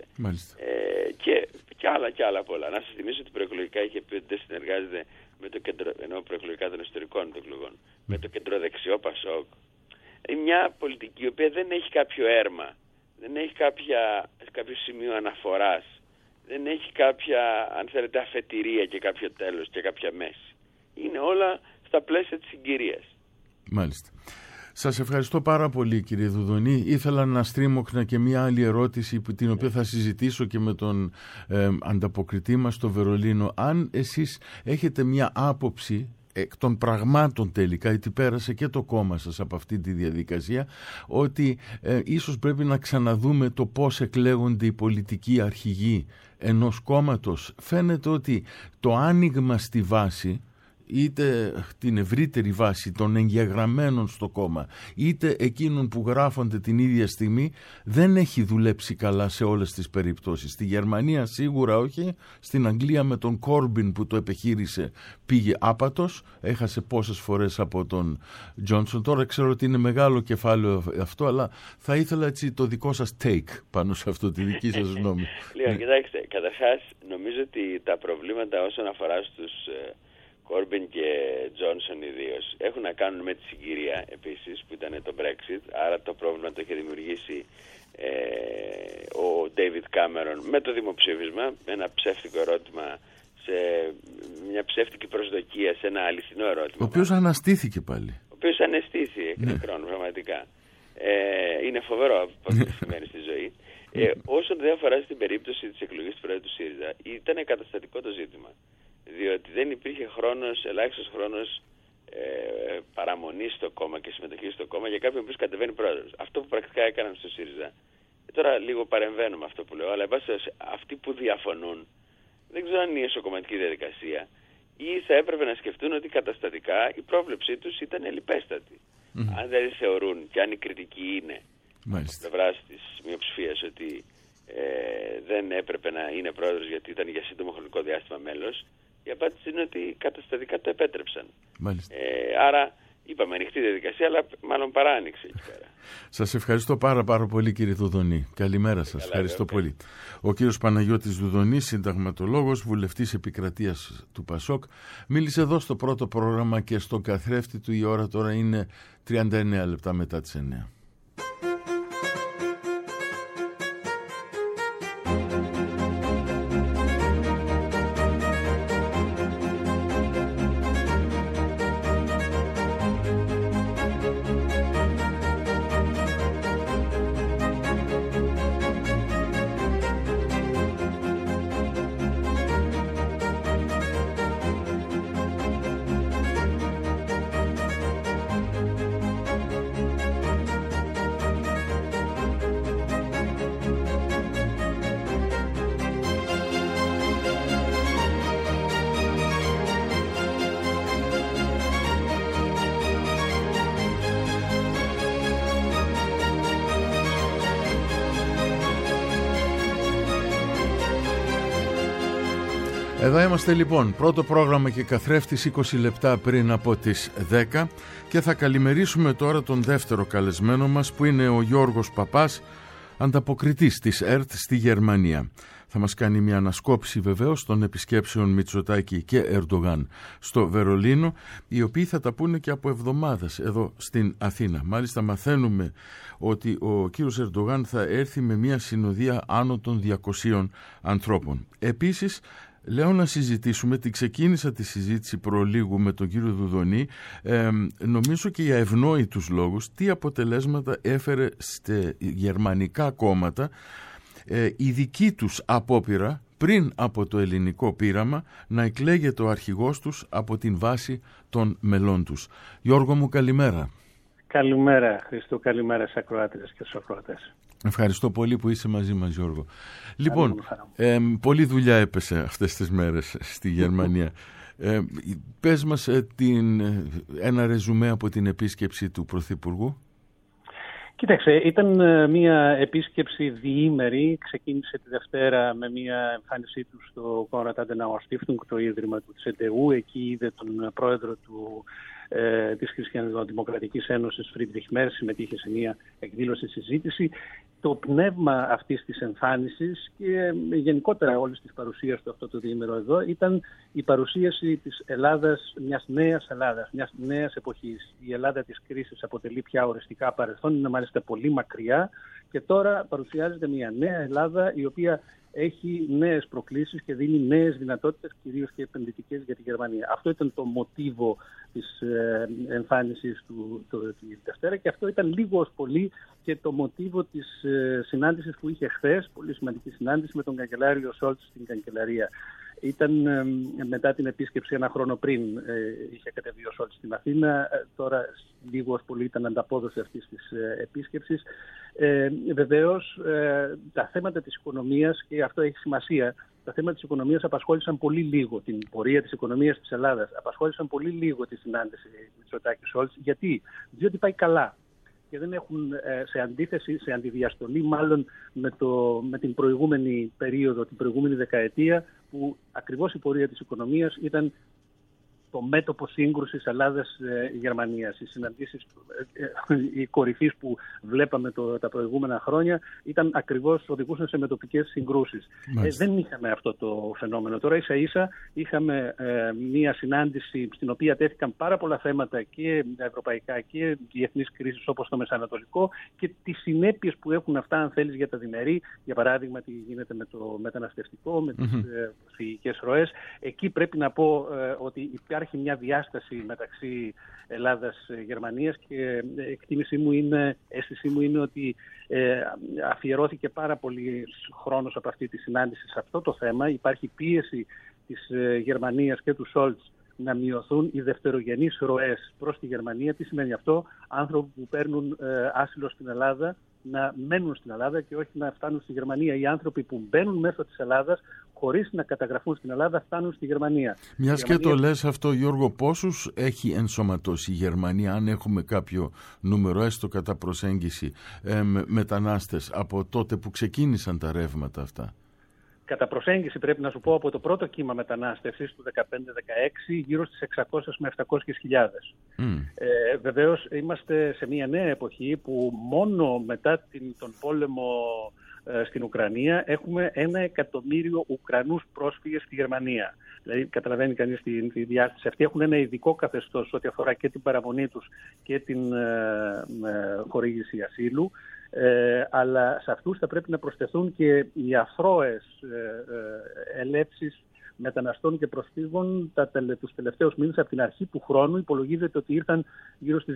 Και άλλα πολλά. Να σας θυμίσω ότι προεκλογικά είχε πει ότι δεν συνεργάζεται με το κέντρο, ενώ προεκλογικά των ιστορικών των εκλογών, με το κεντροδεξιό Πασόκ. Είναι μια πολιτική η οποία δεν έχει κάποιο έρμα, δεν έχει κάποιο σημείο αναφοράς, δεν έχει κάποια, αν θέλετε, αφετηρία και κάποιο τέλος και κάποια μέση. Είναι όλα στα πλαίσια της συγκυρίας. Μάλιστα. Σας ευχαριστώ πάρα πολύ, κύριε Δουδονή. Ήθελα να στρίμωχνα και μια άλλη ερώτηση την οποία θα συζητήσω και με τον ανταποκριτή μας στο Βερολίνο. Αν εσείς έχετε μια άποψη εκ των πραγμάτων τελικά, γιατί πέρασε και το κόμμα σας από αυτή τη διαδικασία, ότι ίσως πρέπει να ξαναδούμε το πώς εκλέγονται οι πολιτικοί αρχηγοί ενός κόμματος. Φαίνεται ότι το άνοιγμα στη βάση, είτε την ευρύτερη βάση των εγγεγραμμένων στο κόμμα, είτε εκείνων που γράφονται την ίδια στιγμή, δεν έχει δουλέψει καλά σε όλες τις περιπτώσεις. Στη Γερμανία σίγουρα όχι, στην Αγγλία με τον Κόρμπιν που το επιχείρησε πήγε άπατος, έχασε πόσες φορές από τον Τζόνσον. Τώρα ξέρω ότι είναι μεγάλο κεφάλαιο αυτό, αλλά θα ήθελα έτσι το δικό σας take πάνω σε αυτό, τη δική σας γνώμη. Λοιπόν, κοιτάξτε, καταρχάς νομίζω ότι τα προβλήματα όσον αφορά στους Κόρμπιν και Τζόνσον ιδίως έχουν να κάνουν με τη συγκυρία επίσης που ήταν το Brexit, άρα το πρόβλημα το είχε δημιουργήσει ο David Cameron με το δημοψήφισμα, ένα ψεύτικο ερώτημα, σε μια ψεύτικη προσδοκία σε ένα αληθινό ερώτημα. Ο οποίος αναστήθηκε πάλι. Ο οποίος αναστήθη εκ νεκρών, πραγματικά. Είναι φοβερό πώς συμβαίνει στη ζωή. Όσον δεν αφορά στην περίπτωση της εκλογής του Προέδρου του ΣΥΡΙΖΑ, ήταν καταστατικό το ζήτημα. Διότι δεν υπήρχε ελάχιστος χρόνος παραμονής στο κόμμα και συμμετοχή στο κόμμα για κάποιον που κατεβαίνει πρόεδρος. Αυτό που πρακτικά έκαναν στο ΣΥΡΙΖΑ. Τώρα λίγο παρεμβαίνω με αυτό που λέω, αλλά αυτοί που διαφωνούν δεν ξέρω αν είναι η εσωκομματική διαδικασία ή θα έπρεπε να σκεφτούν ότι καταστατικά η πρόβλεψή τους ήταν ελλιπέστατη. Αν δεν θεωρούν και αν η κριτική είναι από πλευράς της μειοψηφίας ότι δεν έπρεπε να είναι πρόεδρος γιατί ήταν για σύντομο χρονικό διάστημα μέλος, η απάντηση είναι ότι καταστατικά το επέτρεψαν. Άρα είπαμε ανοιχτή διαδικασία, αλλά μάλλον παρά άνοιξε εκεί πέρα. Σας ευχαριστώ πάρα πολύ, κύριε Δουδονή. Καλημέρα σας. Ευχαριστώ πολύ. Ο κύριος Παναγιώτης Δουδονής, συνταγματολόγος, βουλευτής επικρατείας του Πασόκ, μίλησε εδώ στο πρώτο πρόγραμμα και στον καθρέφτη του. Η ώρα τώρα είναι 39 λεπτά μετά τις 9. Εδώ είμαστε λοιπόν, πρώτο πρόγραμμα και καθρέφτης 20 λεπτά πριν από τις 10 και θα καλημερίσουμε τώρα τον δεύτερο καλεσμένο μας που είναι ο Γιώργος Παπάς, ανταποκριτής της ΕΡΤ στη Γερμανία. Θα μας κάνει μια ανασκόπηση βεβαίως των επισκέψεων Μητσοτάκη και Ερντογάν στο Βερολίνο, οι οποίοι θα τα πούνε και από εβδομάδες εδώ στην Αθήνα. Μάλιστα μαθαίνουμε ότι ο κύριος Ερντογάν θα έρθει με μια συνοδεία άνω των 200 ανθρώπων. Επίσης Λέω να συζητήσουμε, ξεκίνησα τη συζήτηση προλίγου με τον κύριο Δουδονή, νομίζω και για ευνόητους λόγους, τι αποτελέσματα έφερε σε γερμανικά κόμματα η δική τους απόπειρα πριν από το ελληνικό πείραμα να εκλέγεται ο αρχηγός τους από την βάση των μελών τους. Γιώργο μου, καλημέρα. Καλημέρα Χριστό, καλημέρα στις ακροάτριες και στους ακροατές. Ευχαριστώ πολύ που είσαι μαζί μας, Γιώργο. Λοιπόν, πολλή δουλειά έπεσε αυτές τις μέρες στη Γερμανία. Πες μας ένα ρεζουμέ από την επίσκεψη του Πρωθυπουργού. Κοίταξε, ήταν μια επίσκεψη διήμερη. Ξεκίνησε τη Δευτέρα με μια εμφάνισή του στο Konrad Adenauer Stiftung, το ίδρυμα του CDU. Εκεί είδε τον πρόεδρο της Χριστιανοδημοκρατικής Ένωσης, Φρίντριχ Μέρς, συμμετείχε σε μια εκδήλωση συζήτηση. Το πνεύμα αυτής της εμφάνισης και γενικότερα όλης της παρουσίας του αυτό το διήμερο εδώ ήταν η παρουσίαση της Ελλάδας, μιας νέας εποχής. Η Ελλάδα της κρίσης αποτελεί πια οριστικά παρελθόν, είναι μάλιστα πολύ μακριά και τώρα παρουσιάζεται μια νέα Ελλάδα η οποία έχει νέες προκλήσεις και δίνει νέες δυνατότητες, κυρίως και επενδυτικές για τη Γερμανία. Αυτό ήταν το μοτίβο της εμφάνισης του τη Δευτέρα και αυτό ήταν λίγο ως πολύ και το μοτίβο της συνάντησης που είχε χθες, πολύ σημαντική συνάντηση με τον καγκελάριο Σόλτς στην καγκελαρία. Ήταν μετά την επίσκεψη ένα χρόνο πριν, είχε κατεβεί ο Σόλτς στην Αθήνα, τώρα λίγο ως πολύ ήταν ανταπόδοση αυτής της επίσκεψης. Βεβαίως τα θέματα της οικονομίας, και αυτό έχει σημασία, τα θέματα της οικονομίας απασχόλησαν πολύ λίγο την πορεία της οικονομίας της Ελλάδας, απασχόλησαν πολύ λίγο τη συνάντηση Μητσοτάκη-Σόλτς. Γιατί? Διότι πάει καλά και δεν έχουν, σε αντίθεση, σε αντιδιαστολή μάλλον με την προηγούμενη περίοδο, την προηγούμενη δεκαετία, που ακριβώς η πορεία της οικονομίας ήταν το μέτωπο σύγκρουσης Ελλάδας-Γερμανίας. Οι συναντήσεις, οι κορυφής που βλέπαμε τα προηγούμενα χρόνια ήταν ακριβώς, οδηγούσαν σε μετοπικές συγκρούσεις. Δεν είχαμε αυτό το φαινόμενο. Τώρα ίσα-ίσα είχαμε μία συνάντηση στην οποία τέθηκαν πάρα πολλά θέματα και ευρωπαϊκά και διεθνείς κρίσεις όπως το Μεσανατολικό και τις συνέπειες που έχουν αυτά, αν θέλεις, για τα διμερεί. Για παράδειγμα, τι γίνεται με το μεταναστευτικό, με τις φυγικές ροές. Εκεί πρέπει να πω ότι υπάρχει μια διάσταση μεταξύ Ελλάδας-Γερμανίας και αίσθησή μου είναι ότι αφιερώθηκε πάρα πολύ χρόνος από αυτή τη συνάντηση σε αυτό το θέμα. Υπάρχει πίεση της Γερμανίας και του Σόλτς να μειωθούν οι δευτερογενείς ροές προς τη Γερμανία. Τι σημαίνει αυτό? Άνθρωποι που παίρνουν άσυλο στην Ελλάδα να μένουν στην Ελλάδα και όχι να φτάνουν στη Γερμανία. Οι άνθρωποι που μπαίνουν μέσω της Ελλάδας χωρίς να καταγραφούν στην Ελλάδα φτάνουν στη Γερμανία. Μιας και το λες αυτό, Γιώργο, πόσους έχει ενσωματώσει η Γερμανία, αν έχουμε κάποιο νούμερο, έστω κατά προσέγγιση, μετανάστες από τότε που ξεκίνησαν τα ρεύματα αυτά? Κατά προσέγγιση πρέπει να σου πω από το πρώτο κύμα μετανάστευσης του 2015-2016 γύρω στις 600 με 700.000. Βεβαίως είμαστε σε μια νέα εποχή που μόνο μετά τον πόλεμο στην Ουκρανία έχουμε 1 εκατομμύριο Ουκρανούς πρόσφυγες στη Γερμανία. Δηλαδή καταλαβαίνει κανείς τη διάσταση αυτή. Έχουν ένα ειδικό καθεστώς ό,τι αφορά και την παραμονή τους και την χορήγηση ασύλου. Αλλά σε αυτούς θα πρέπει να προσθεθούν και οι αθρώες ελεύσεις μεταναστών και προσφύγων τους τελευταίους μήνες. Από την αρχή του χρόνου υπολογίζεται ότι ήρθαν γύρω στις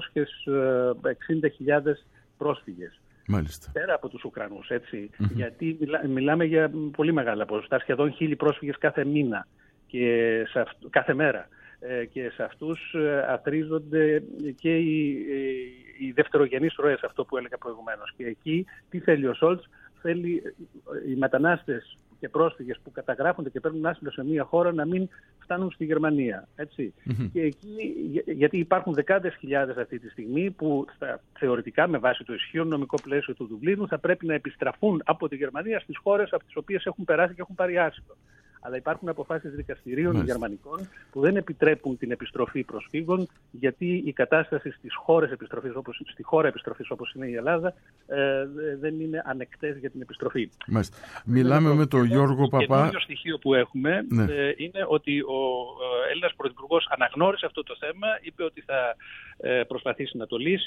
260.000 πρόσφυγες. Μάλιστα. Πέρα από τους Ουκρανούς, έτσι. Γιατί μιλάμε για πολύ μεγάλα ποσοστά, σχεδόν 1.000 πρόσφυγες κάθε μήνα και κάθε μέρα. Και σε αυτούς αθρίζονται και οι δευτερογενείς ροές, αυτό που έλεγα προηγουμένως. Και εκεί τι θέλει ο Σόλτς? Θέλει οι μετανάστες και πρόσφυγες που καταγράφονται και παίρνουν άσυλο σε μια χώρα να μην φτάνουν στη Γερμανία. Έτσι. Και εκεί, γιατί υπάρχουν δεκάδες χιλιάδες αυτή τη στιγμή που θεωρητικά με βάση το ισχύον νομικό πλαίσιο του Δουβλίνου θα πρέπει να επιστραφούν από τη Γερμανία στις χώρες από τις οποίες έχουν περάσει και έχουν πάρει άσυλο. Αλλά υπάρχουν αποφάσεις δικαστηρίων γερμανικών που δεν επιτρέπουν την επιστροφή προσφύγων, γιατί η κατάσταση στις χώρες επιστροφής, στη χώρα επιστροφής όπως είναι η Ελλάδα, δεν είναι ανεκτές για την επιστροφή. Μάλιστα. Μιλάμε με τον Γιώργο Παπά. Το καινούριο στοιχείο που έχουμε είναι ότι ο Έλληνας Πρωθυπουργός αναγνώρισε αυτό το θέμα, είπε ότι θα προσπαθήσει να το λύσει.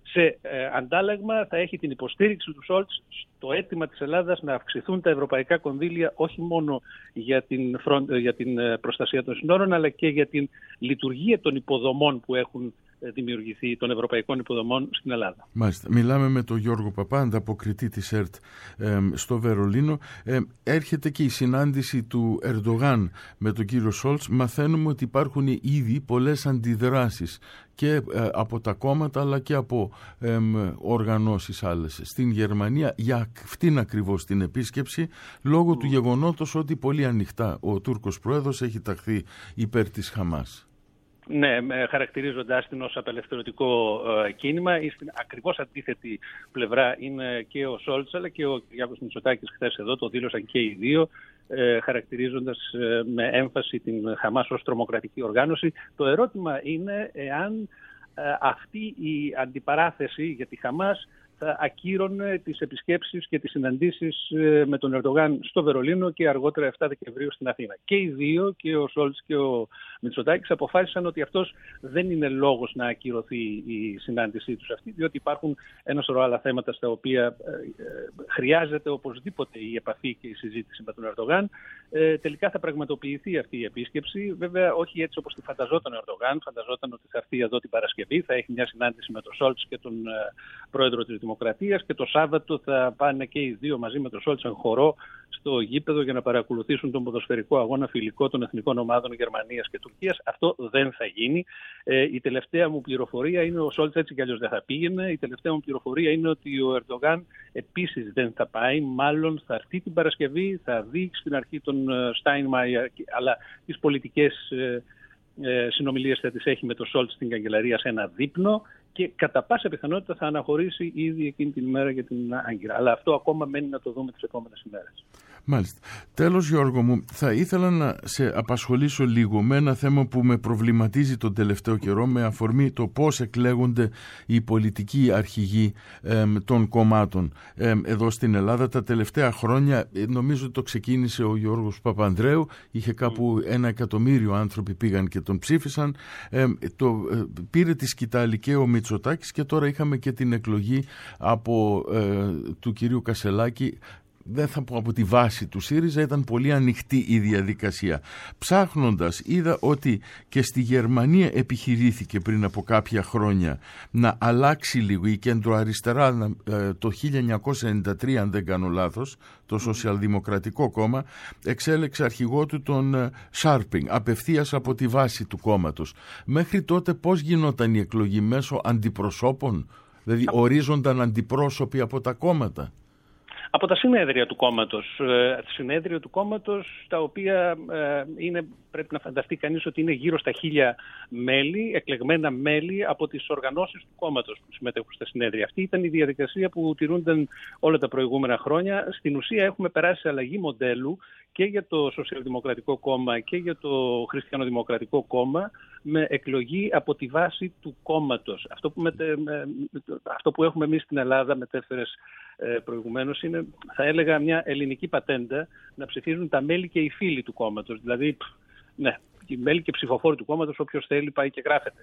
Σε αντάλλαγμα θα έχει την υποστήριξη του Σόλτς στο αίτημα της Ελλάδας να αυξηθούν τα ευρωπαϊκά κονδύλια όχι μόνο για την προστασία των συνόρων, αλλά και για την λειτουργία των υποδομών που έχουν δημιουργηθεί, των ευρωπαϊκών υποδομών στην Ελλάδα. Μάλιστα. Μιλάμε με τον Γιώργο Παπά, ανταποκριτή της ΕΡΤ στο Βερολίνο. Έρχεται και η συνάντηση του Ερντογάν με τον κύριο Σόλτς. Μαθαίνουμε ότι υπάρχουν ήδη πολλές αντιδράσεις και από τα κόμματα αλλά και από οργανώσεις άλλες στην Γερμανία για αυτήν ακριβώς την επίσκεψη, λόγω του γεγονότος ότι πολύ ανοιχτά ο Τούρκος Πρόεδρος έχει ταχθεί υπέρ της Χαμάς. Ναι, χαρακτηρίζοντάς την ως απελευθερωτικό κίνημα, ή στην ακριβώς αντίθετη πλευρά είναι και ο Σόλτς αλλά και ο Κυριάκος Μητσοτάκης χθες εδώ, το δήλωσαν και οι δύο, χαρακτηρίζοντας με έμφαση την Χαμάς ως τρομοκρατική οργάνωση. Το ερώτημα είναι εάν αυτή η αντιπαράθεση για τη Χαμάς θα ακύρωνε τις επισκέψεις και τις συναντήσεις με τον Ερντογάν στο Βερολίνο και αργότερα 7 Δεκεμβρίου στην Αθήνα. Και οι δύο, και ο Σόλτς και ο Μητσοτάκης, αποφάσισαν ότι αυτός δεν είναι λόγος να ακυρωθεί η συνάντησή τους αυτή, διότι υπάρχουν ένα σωρό άλλα θέματα στα οποία χρειάζεται οπωσδήποτε η επαφή και η συζήτηση με τον Ερντογάν. Τελικά θα πραγματοποιηθεί αυτή η επίσκεψη. Βέβαια, όχι έτσι όπως τη φανταζόταν ο Ερντογάν. Φανταζόταν ότι θα έρθει εδώ την Παρασκευή, θα έχει μια συνάντηση με τον Σόλτς και τον πρόεδρο της Δημοκρατίας, και το Σάββατο θα πάνε και οι δύο μαζί με τον Σόλτς εν χορό στο γήπεδο για να παρακολουθήσουν τον ποδοσφαιρικό αγώνα φιλικό των εθνικών ομάδων Γερμανίας και Τουρκίας. Αυτό δεν θα γίνει. Η τελευταία μου πληροφορία είναι, ο Σόλτς έτσι κι αλλιώς δεν θα πήγαινε, η τελευταία μου πληροφορία είναι ότι ο Ερντογάν επίσης δεν θα πάει. Μάλλον θα έρθει την Παρασκευή, θα δει στην αρχή τον Στάινμαϊερ, αλλά τις πολιτικές συνομιλίες θα τις έχει με τον Σόλτς στην καγκελαρία σε ένα δείπνο, και κατά πάσα πιθανότητα θα αναχωρήσει ήδη εκείνη την ημέρα για την Άγκυρα. Αλλά αυτό ακόμα μένει να το δούμε τις επόμενες ημέρες. Μάλιστα. Τέλος, Γιώργο μου, θα ήθελα να σε απασχολήσω λίγο με ένα θέμα που με προβληματίζει τον τελευταίο καιρό, με αφορμή το πώς εκλέγονται οι πολιτικοί αρχηγοί των κομμάτων εδώ στην Ελλάδα. Τα τελευταία χρόνια, νομίζω ότι το ξεκίνησε ο Γιώργος Παπανδρέου, είχε κάπου 1 εκατομμύριο άνθρωποι πήγαν και τον ψήφισαν, πήρε τη σκητάλη και ο Μητσοτάκης, και τώρα είχαμε και την εκλογή του κυρίου Κασελάκη. Δεν θα πω από τη βάση του ΣΥΡΙΖΑ, ήταν πολύ ανοιχτή η διαδικασία. Ψάχνοντας, είδα ότι και στη Γερμανία επιχειρήθηκε πριν από κάποια χρόνια να αλλάξει λίγο η κεντροαριστερά. Το 1993, αν δεν κάνω λάθος, το Σοσιαλδημοκρατικό Κόμμα εξέλεξε αρχηγό του τον Σάρπινγκ, απευθείας από τη βάση του κόμματος. Μέχρι τότε πώς γινόταν η εκλογή? Μέσω αντιπροσώπων, δηλαδή ορίζονταν αντιπρόσωποι από τα κόμματα? Από τα συνέδρια του κόμματος. Συνέδρια του κόμματος, τα οποία πρέπει να φανταστεί κανείς ότι είναι γύρω στα 1.000 μέλη, εκλεγμένα μέλη από τις οργανώσεις του κόμματος που συμμετέχουν στα συνέδρια. Αυτή ήταν η διαδικασία που τηρούνταν όλα τα προηγούμενα χρόνια. Στην ουσία έχουμε περάσει σε αλλαγή μοντέλου και για το Σοσιαλδημοκρατικό Κόμμα και για το Χριστιανοδημοκρατικό Κόμμα, με εκλογή από τη βάση του κόμματος. Αυτό που έχουμε εμείς στην Ελλάδα, μετέφερες προηγουμένως, είναι, θα έλεγα, μια ελληνική πατέντα να ψηφίζουν τα μέλη και οι φίλοι του κόμματος. Δηλαδή, ναι, οι μέλη και ψηφοφόροι του κόμματος, όποιος θέλει πάει και γράφεται.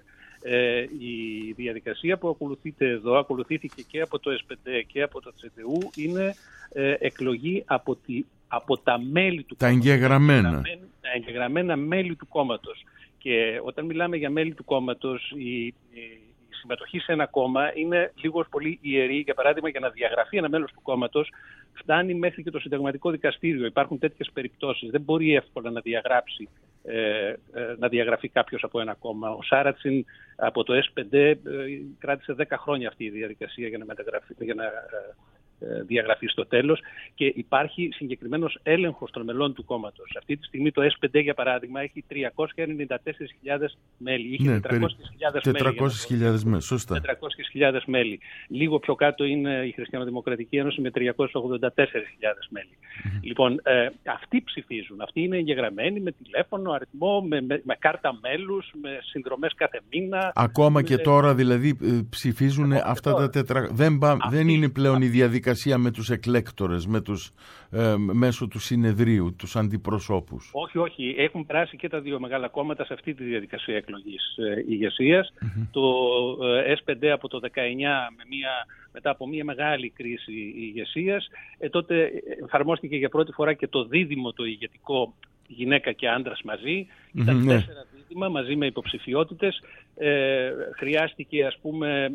Η διαδικασία που ακολουθείται εδώ, ακολουθήθηκε και από το S5 και από το CDU, είναι εκλογή από τα μέλη του κόμματος. Τα εγγεγραμμένα μέλη του κόμματος. Και όταν μιλάμε για μέλη του κόμματος, η συμμετοχή σε ένα κόμμα είναι λίγο πολύ ιερή. Για παράδειγμα, για να διαγραφεί ένα μέλος του κόμματος, φτάνει μέχρι και το Συνταγματικό Δικαστήριο. Υπάρχουν τέτοιες περιπτώσεις. Δεν μπορεί εύκολα να διαγραφεί κάποιος από ένα κόμμα. Ο Σάρατσιν από το S5 κράτησε 10 χρόνια αυτή η διαδικασία για να διαγραφεί στο τέλος, και υπάρχει συγκεκριμένος έλεγχος των μελών του κόμματος. Αυτή τη στιγμή το S5, για παράδειγμα, έχει 394.000 μέλη. Είχε 400.000 μέλη. Σωστά. 400.000 μέλη. Λίγο πιο κάτω είναι η Χριστιανοδημοκρατική Ένωση με 384.000 μέλη. Λοιπόν, αυτοί ψηφίζουν. Αυτοί είναι εγγεγραμμένοι με τηλέφωνο, αριθμό, με κάρτα μέλους, με συνδρομές κάθε μήνα. Ακόμα και τώρα δηλαδή ψηφίζουν αυτά τα δεν είναι πλέον η διαδικασία διαδικασία με τους εκλέκτορες, μέσω του συνεδρίου, τους αντιπροσώπους? Όχι. Έχουν περάσει και τα δύο μεγάλα κόμματα σε αυτή τη διαδικασία εκλογής ηγεσίας. Το S5 από το 19 μετά από μια μεγάλη κρίση ηγεσίας, τότε εφαρμόστηκε για πρώτη φορά και το δίδυμο το ηγετικό, γυναίκα και άντρας μαζί. Ήταν 4 δίδυμα μαζί με υποψηφιότητες. Χρειάστηκε, ας πούμε,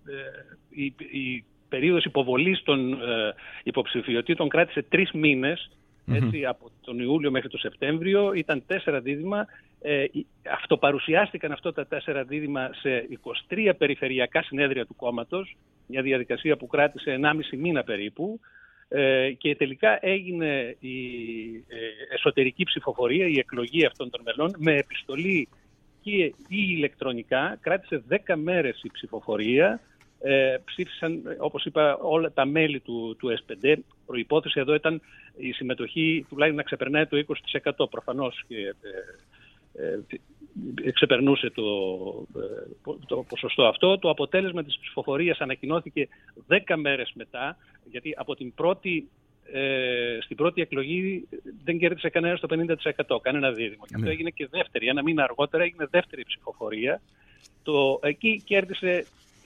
η περίοδος υποβολής των υποψηφιότητων κράτησε 3 μήνες, έτσι, από τον Ιούλιο μέχρι τον Σεπτέμβριο. Ήταν 4 δίδυμα. Αυτοπαρουσιάστηκαν αυτά τα 4 δίδυμα σε 23 περιφερειακά συνέδρια του κόμματος, μια διαδικασία που κράτησε 1,5 μήνα περίπου. Και τελικά έγινε η εσωτερική ψηφοφορία, η εκλογή αυτών των μελών με επιστολή ή ηλεκτρονικά. Κράτησε 10 μέρες η ψηφοφορία. Ψήφισαν, όπως είπα, όλα τα μέλη του S5. Προϋπόθεση εδώ ήταν η συμμετοχή τουλάχιστον να ξεπερνάει το 20%. Προφανώς και ξεπερνούσε το ποσοστό αυτό. Το αποτέλεσμα της ψηφοφορίας ανακοινώθηκε 10 μέρες μετά, γιατί από στην πρώτη εκλογή δεν κέρδισε κανένας το 50%, κανένα δίδυμο. Και αυτό έγινε και δεύτερη. 1 μήνα αργότερα έγινε δεύτερη ψηφοφορία. Εκεί κέρδισε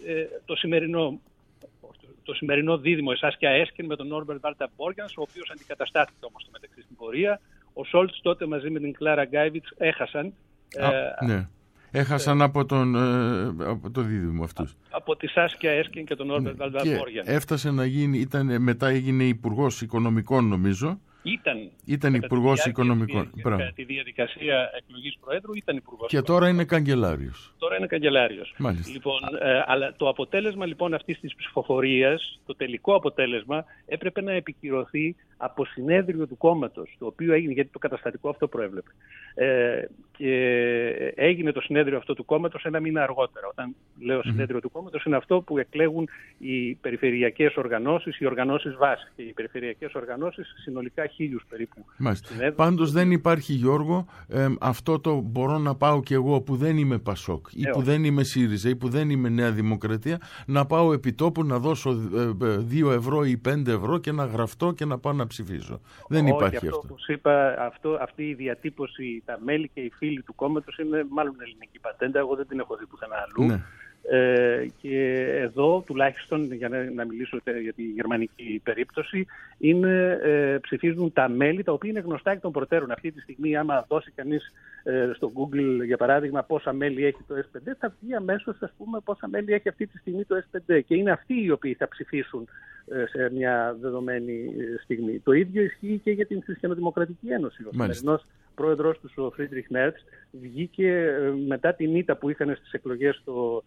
το σημερινό δίδυμο, η Σάσκια Έσκεν με τον Νόρμπερτ Βάλτερ Μπόργιανς, ο οποίος αντικαταστάθηκε όμως στο μεταξύ στην πορεία. Ο Σόλτς τότε μαζί με την Κλάρα Γκάιβιτς έχασαν. Έχασαν από το δίδυμο αυτούς. Από τη Σάσκια Έσκεν και τον Νόρμπερτ Βάλτερ Μπόργιανς. Έφτασε να γίνει, μετά έγινε υπουργός οικονομικών, νομίζω. Ήταν υπουργός οικονομικών. Κατά τη διαδικασία εκλογής Προέδρου ήταν υπουργός. Και τώρα είναι καγκελάριος. Λοιπόν, αλλά το αποτέλεσμα λοιπόν αυτής της ψηφοφορίας, το τελικό αποτέλεσμα, έπρεπε να επικυρωθεί από συνέδριο του κόμματος, το οποίο έγινε, γιατί το καταστατικό αυτό προέβλεπε. Και έγινε το συνέδριο αυτό του κόμματος 1 μήνα αργότερα. Όταν λέω συνέδριο του κόμματος, είναι αυτό που εκλέγουν οι περιφερειακές οργανώσεις, οι οργανώσεις βάση. Και οι περιφερειακές οργανώσεις συνολικά 1.000 περίπου. Πάντως δεν υπάρχει, Γιώργο, αυτό το μπορώ να πάω κι εγώ που δεν είμαι Πασόκ ή που δεν είμαι ΣΥΡΙΖΑ ή που δεν είμαι Νέα Δημοκρατία, να πάω επί τόπου να δώσω 2 ευρώ ή 5 ευρώ και να γραφτώ και να πάω να ψηφίζω. Δεν υπάρχει αυτό. Όπως είπα, αυτή η διατύπωση, τα μέλη και οι φίλοι του κόμματος είναι μάλλον ελληνική πατέντα. Εγώ δεν την έχω δει πουθενά αλλού. Ναι. Και εδώ, τουλάχιστον για να μιλήσω για τη γερμανική περίπτωση, ψηφίζουν τα μέλη τα οποία είναι γνωστά εκ των προτέρων. Αυτή τη στιγμή, άμα δώσει κανείς στο Google, για παράδειγμα, πόσα μέλη έχει το S5, θα βγει αμέσως, ας πούμε, πόσα μέλη έχει αυτή τη στιγμή το S5. Και είναι αυτοί οι οποίοι θα ψηφίσουν σε μια δεδομένη στιγμή. Το ίδιο ισχύει και για την Χριστιανοδημοκρατική Ένωση. Ο σημερινός πρόεδρος τους, ο Φρίντριχ Μέρτς, βγήκε μετά την ήττα που είχαν στις εκλογές το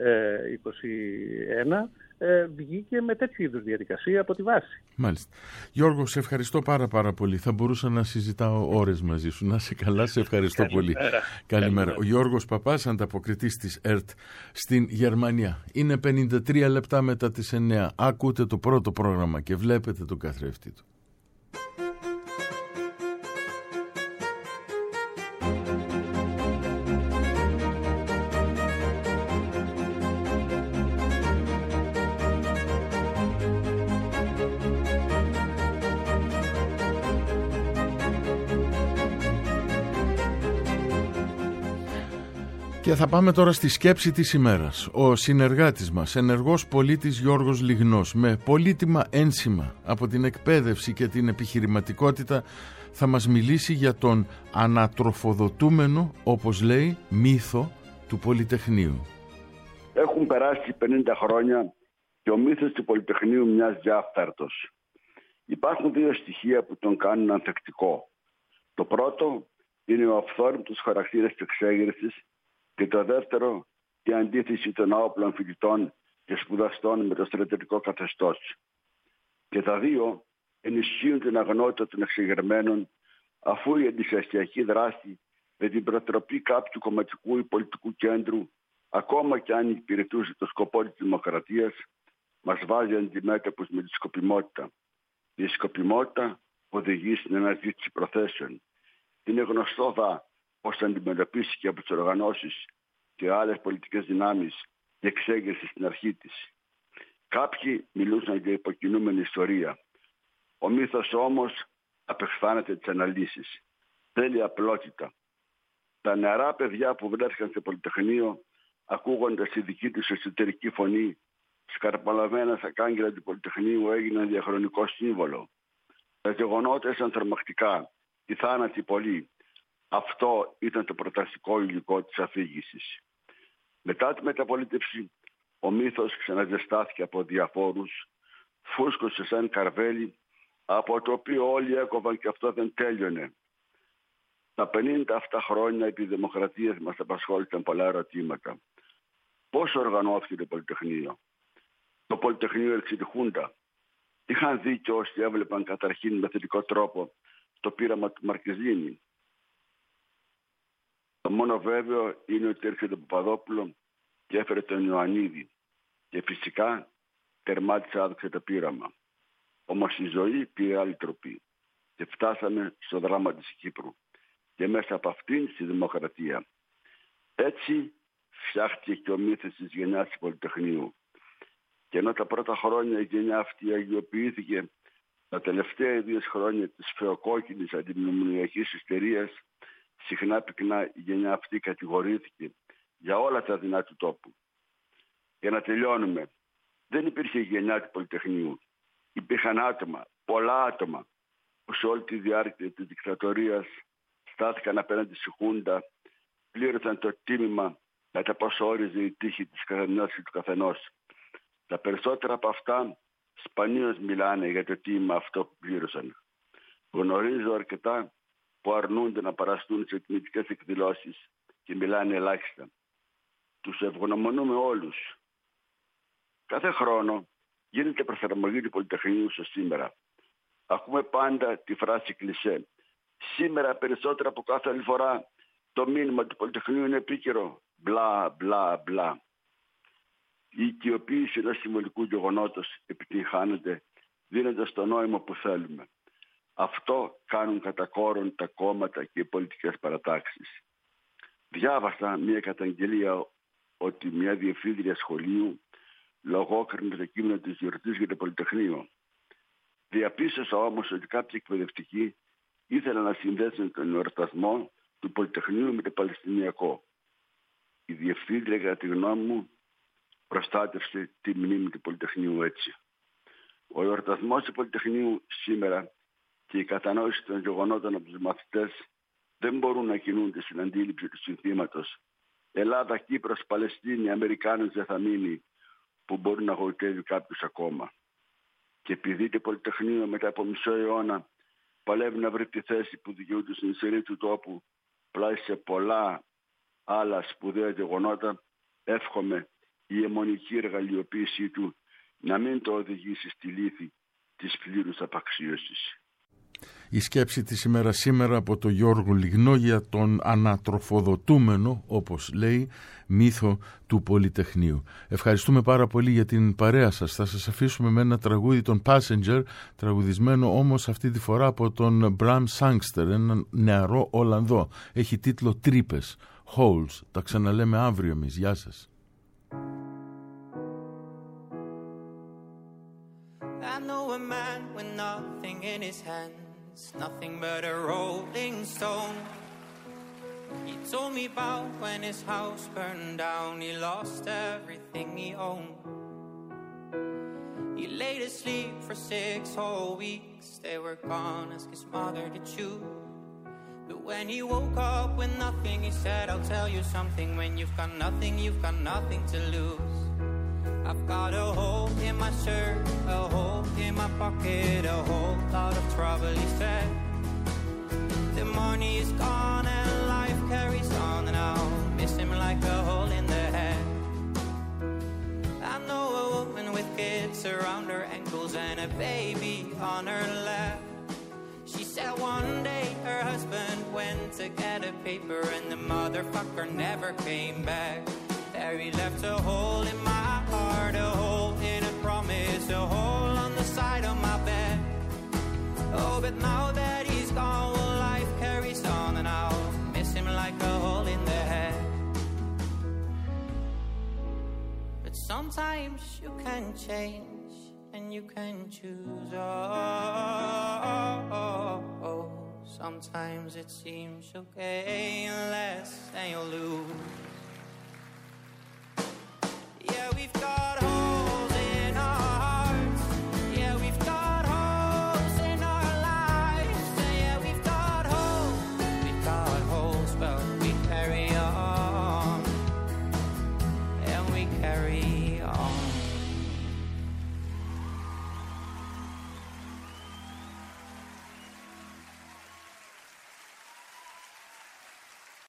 2021, βγήκε με τέτοιου είδους διαδικασία από τη βάση. Μάλιστα. Γιώργο, σε ευχαριστώ πάρα πολύ. Θα μπορούσα να συζητάω ώρες μαζί σου. Να είσαι καλά, σε ευχαριστώ πολύ. Καλημέρα. Ο Γιώργος Παπάς, ανταποκριτής της ΕΡΤ στην Γερμανία. Είναι 53 λεπτά μετά τις 9. Ακούτε το πρώτο πρόγραμμα και βλέπετε τον καθρέφτη του. Και θα πάμε τώρα στη σκέψη της ημέρας. Ο συνεργάτης μας, ενεργός πολίτης Γιώργος Λιγνός, με πολύτιμα ένσημα από την εκπαίδευση και την επιχειρηματικότητα, θα μας μιλήσει για τον ανατροφοδοτούμενο, όπως λέει, μύθο του Πολυτεχνείου. Έχουν περάσει 50 χρόνια και ο μύθος του Πολυτεχνείου μοιάζει άφθαρτος. Υπάρχουν 2 στοιχεία που τον κάνουν ανθεκτικό. Το πρώτο είναι ο αυθόρμητος χαρακτήρας της εξέγερσης και το δεύτερο, η αντίθεση των άοπλων φοιτητών και σπουδαστών με το στρατιωτικό καθεστώς. Και τα 2 ενισχύουν την αγνότητα των εξεγερμένων, αφού η αντιστασιακή δράση με την προτροπή κάποιου κομματικού ή πολιτικού κέντρου, ακόμα και αν υπηρετούσε το σκοπό της δημοκρατίας, μας βάζει αντιμέτωπους με τη σκοπιμότητα. Η σκοπιμότητα οδηγεί στην αναζήτηση προθέσεων. Είναι γνωστό πώς θα αντιμετωπίσει και από τις οργανώσεις και άλλες πολιτικές δυνάμεις η εξέγερση στην αρχή της. Κάποιοι μιλούσαν για υποκινούμενη ιστορία. Ο μύθος όμως απεχθάνεται τις αναλύσεις. Θέλει απλότητα. Τα νεαρά παιδιά που βρέθηκαν στο Πολυτεχνείο, ακούγοντας τη δική τους εσωτερική φωνή, σκαρπαλαμμένα στα κάγκελα του Πολυτεχνείου, έγιναν διαχρονικό σύμβολο. Τα γεγονότα ήταν τρομακτικά, οι θάνατοι πολλοί. Αυτό ήταν το πρωταρχικό υλικό της αφήγησης. Μετά τη μεταπολίτευση, ο μύθος ξαναζεστάθηκε από διαφόρους, φούσκωσε σαν καρβέλι, από το οποίο όλοι έκοβαν και αυτό δεν τέλειωνε. Τα 50 αυτά χρόνια επί δημοκρατίας μας απασχόλησαν πολλά ερωτήματα. Πώς οργανώθηκε το Πολυτεχνείο? Το Πολυτεχνείο εξητυχούντα. Είχαν δίκιο όσοι έβλεπαν καταρχήν με θετικό τρόπο το πείραμα του Μαρκεζίνη. Το μόνο βέβαιο είναι ότι έρχεται το Παπαδόπουλο και έφερε τον Ιωαννίδη και φυσικά τερμάτισε άδοξε το πείραμα. Όμως η ζωή πήρε άλλη τροπή και φτάσαμε στο δράμα της Κύπρου και μέσα από αυτήν στη δημοκρατία. Έτσι φτιάχτηκε και ο μύθος της γενιάς του Πολυτεχνείου. Και ενώ τα πρώτα χρόνια η γενιά αυτή αγιοποιήθηκε, τα τελευταία 2 χρόνια της φεοκόκκινης αντιμνημονιακής ιστερίας, συχνά πυκνά η γενιά αυτή κατηγορήθηκε για όλα τα δεινά του τόπου. Για να τελειώνουμε, δεν υπήρχε η γενιά του Πολυτεχνείου. Υπήρχαν άτομα, πολλά άτομα, που σε όλη τη διάρκεια της δικτατορίας στάθηκαν απέναντι στη Χούντα, πλήρωσαν το τίμημα κατά πόσο όριζε η τύχη της καθενός και του καθενός. Τα περισσότερα από αυτά σπανίως μιλάνε για το τίμημα αυτό που πλήρωσαν. Γνωρίζω αρκετά που αρνούνται να παραστούν σε τιμητικές εκδηλώσεις και μιλάνε ελάχιστα. Τους ευγνωμονούμε όλους. Κάθε χρόνο γίνεται προσαρμογή του Πολυτεχνείου στο σήμερα. Ακούμε πάντα τη φράση κλισέ. Σήμερα περισσότερα από κάθε άλλη φορά το μήνυμα του Πολυτεχνείου είναι επίκαιρο. Μπλα μπλα μπλα. Η οικειοποίηση ενός συμβολικού γεγονότος επιτυγχάνεται δίνοντας το νόημα που θέλουμε. Αυτό κάνουν κατά κόρον τα κόμματα και οι πολιτικές παρατάξεις. Διάβασα μια καταγγελία ότι μια διευθύντρια σχολείου λογόκρινε το κείμενο της γιορτής για το Πολυτεχνείο. Διαπίστωσα όμως ότι κάποιοι εκπαιδευτικοί ήθελαν να συνδέσουν τον εορτασμό του Πολυτεχνείου με το Παλαιστινιακό. Η διευθύντρια, κατά τη γνώμη μου, προστάτευσε τη μνήμη του Πολυτεχνείου έτσι. Ο εορτασμός του Πολυτεχνείου σήμερα και η κατανόηση των γεγονότων από τους μαθητές δεν μπορούν να κινούνται στην αντίληψη του συνθήματος Ελλάδα, Κύπρος, Παλαιστίνη, Αμερικάνος δεν θα μείνει, που μπορεί να γοητεύει κάποιους ακόμα. Και επειδή το Πολυτεχνείο μετά από μισό αιώνα παλεύει να βρει τη θέση που δικαιούται στην ιστορία του τόπου πλάι σε πολλά άλλα σπουδαία γεγονότα, εύχομαι η αιμονική εργαλειοποίησή του να μην το οδηγήσει στη λύθη της πλήρους απαξίωσης. Η σκέψη της ημέρα σήμερα από τον Γιώργο Λιγνό για τον ανατροφοδοτούμενο, όπως λέει, μύθο του Πολυτεχνείου. Ευχαριστούμε πάρα πολύ για την παρέα σας. Θα σας αφήσουμε με ένα τραγούδι των Passenger, τραγουδισμένο όμως αυτή τη φορά από τον Bram Sangster, έναν νεαρό Ολλανδό. Έχει τίτλο «Τρύπες», Holes. Τα ξαναλέμε αύριο εμείς. Γεια σας. I know a man with nothing in his hands, nothing but a rolling stone. He told me about when his house burned down, he lost everything he owned. He laid asleep for 6 whole weeks, they were gone, ask his mother to choose. But when he woke up with nothing, he said, I'll tell you something, when you've got nothing to lose. I've got a hole in my shirt, a hole in my pocket, a whole lot of trouble, he said. The money is gone and life carries on, and I'll miss him like a hole in the head. I know a woman with kids around her ankles and a baby on her lap. She said one day her husband went to get a paper and the motherfucker never came back. There he left a hole in my heart, a hole in a promise, a hole on the side of my bed. Oh, but now that he's gone, well, life carries on, and I'll miss him like a hole in the head. But But sometimes you can change and you can choose. Oh. Sometimes it seems you'll gain less than you'll lose. Yeah, we've got holes in our hearts. Yeah, we've got holes in our lives. And yeah, we've got holes, but we carry on. And we carry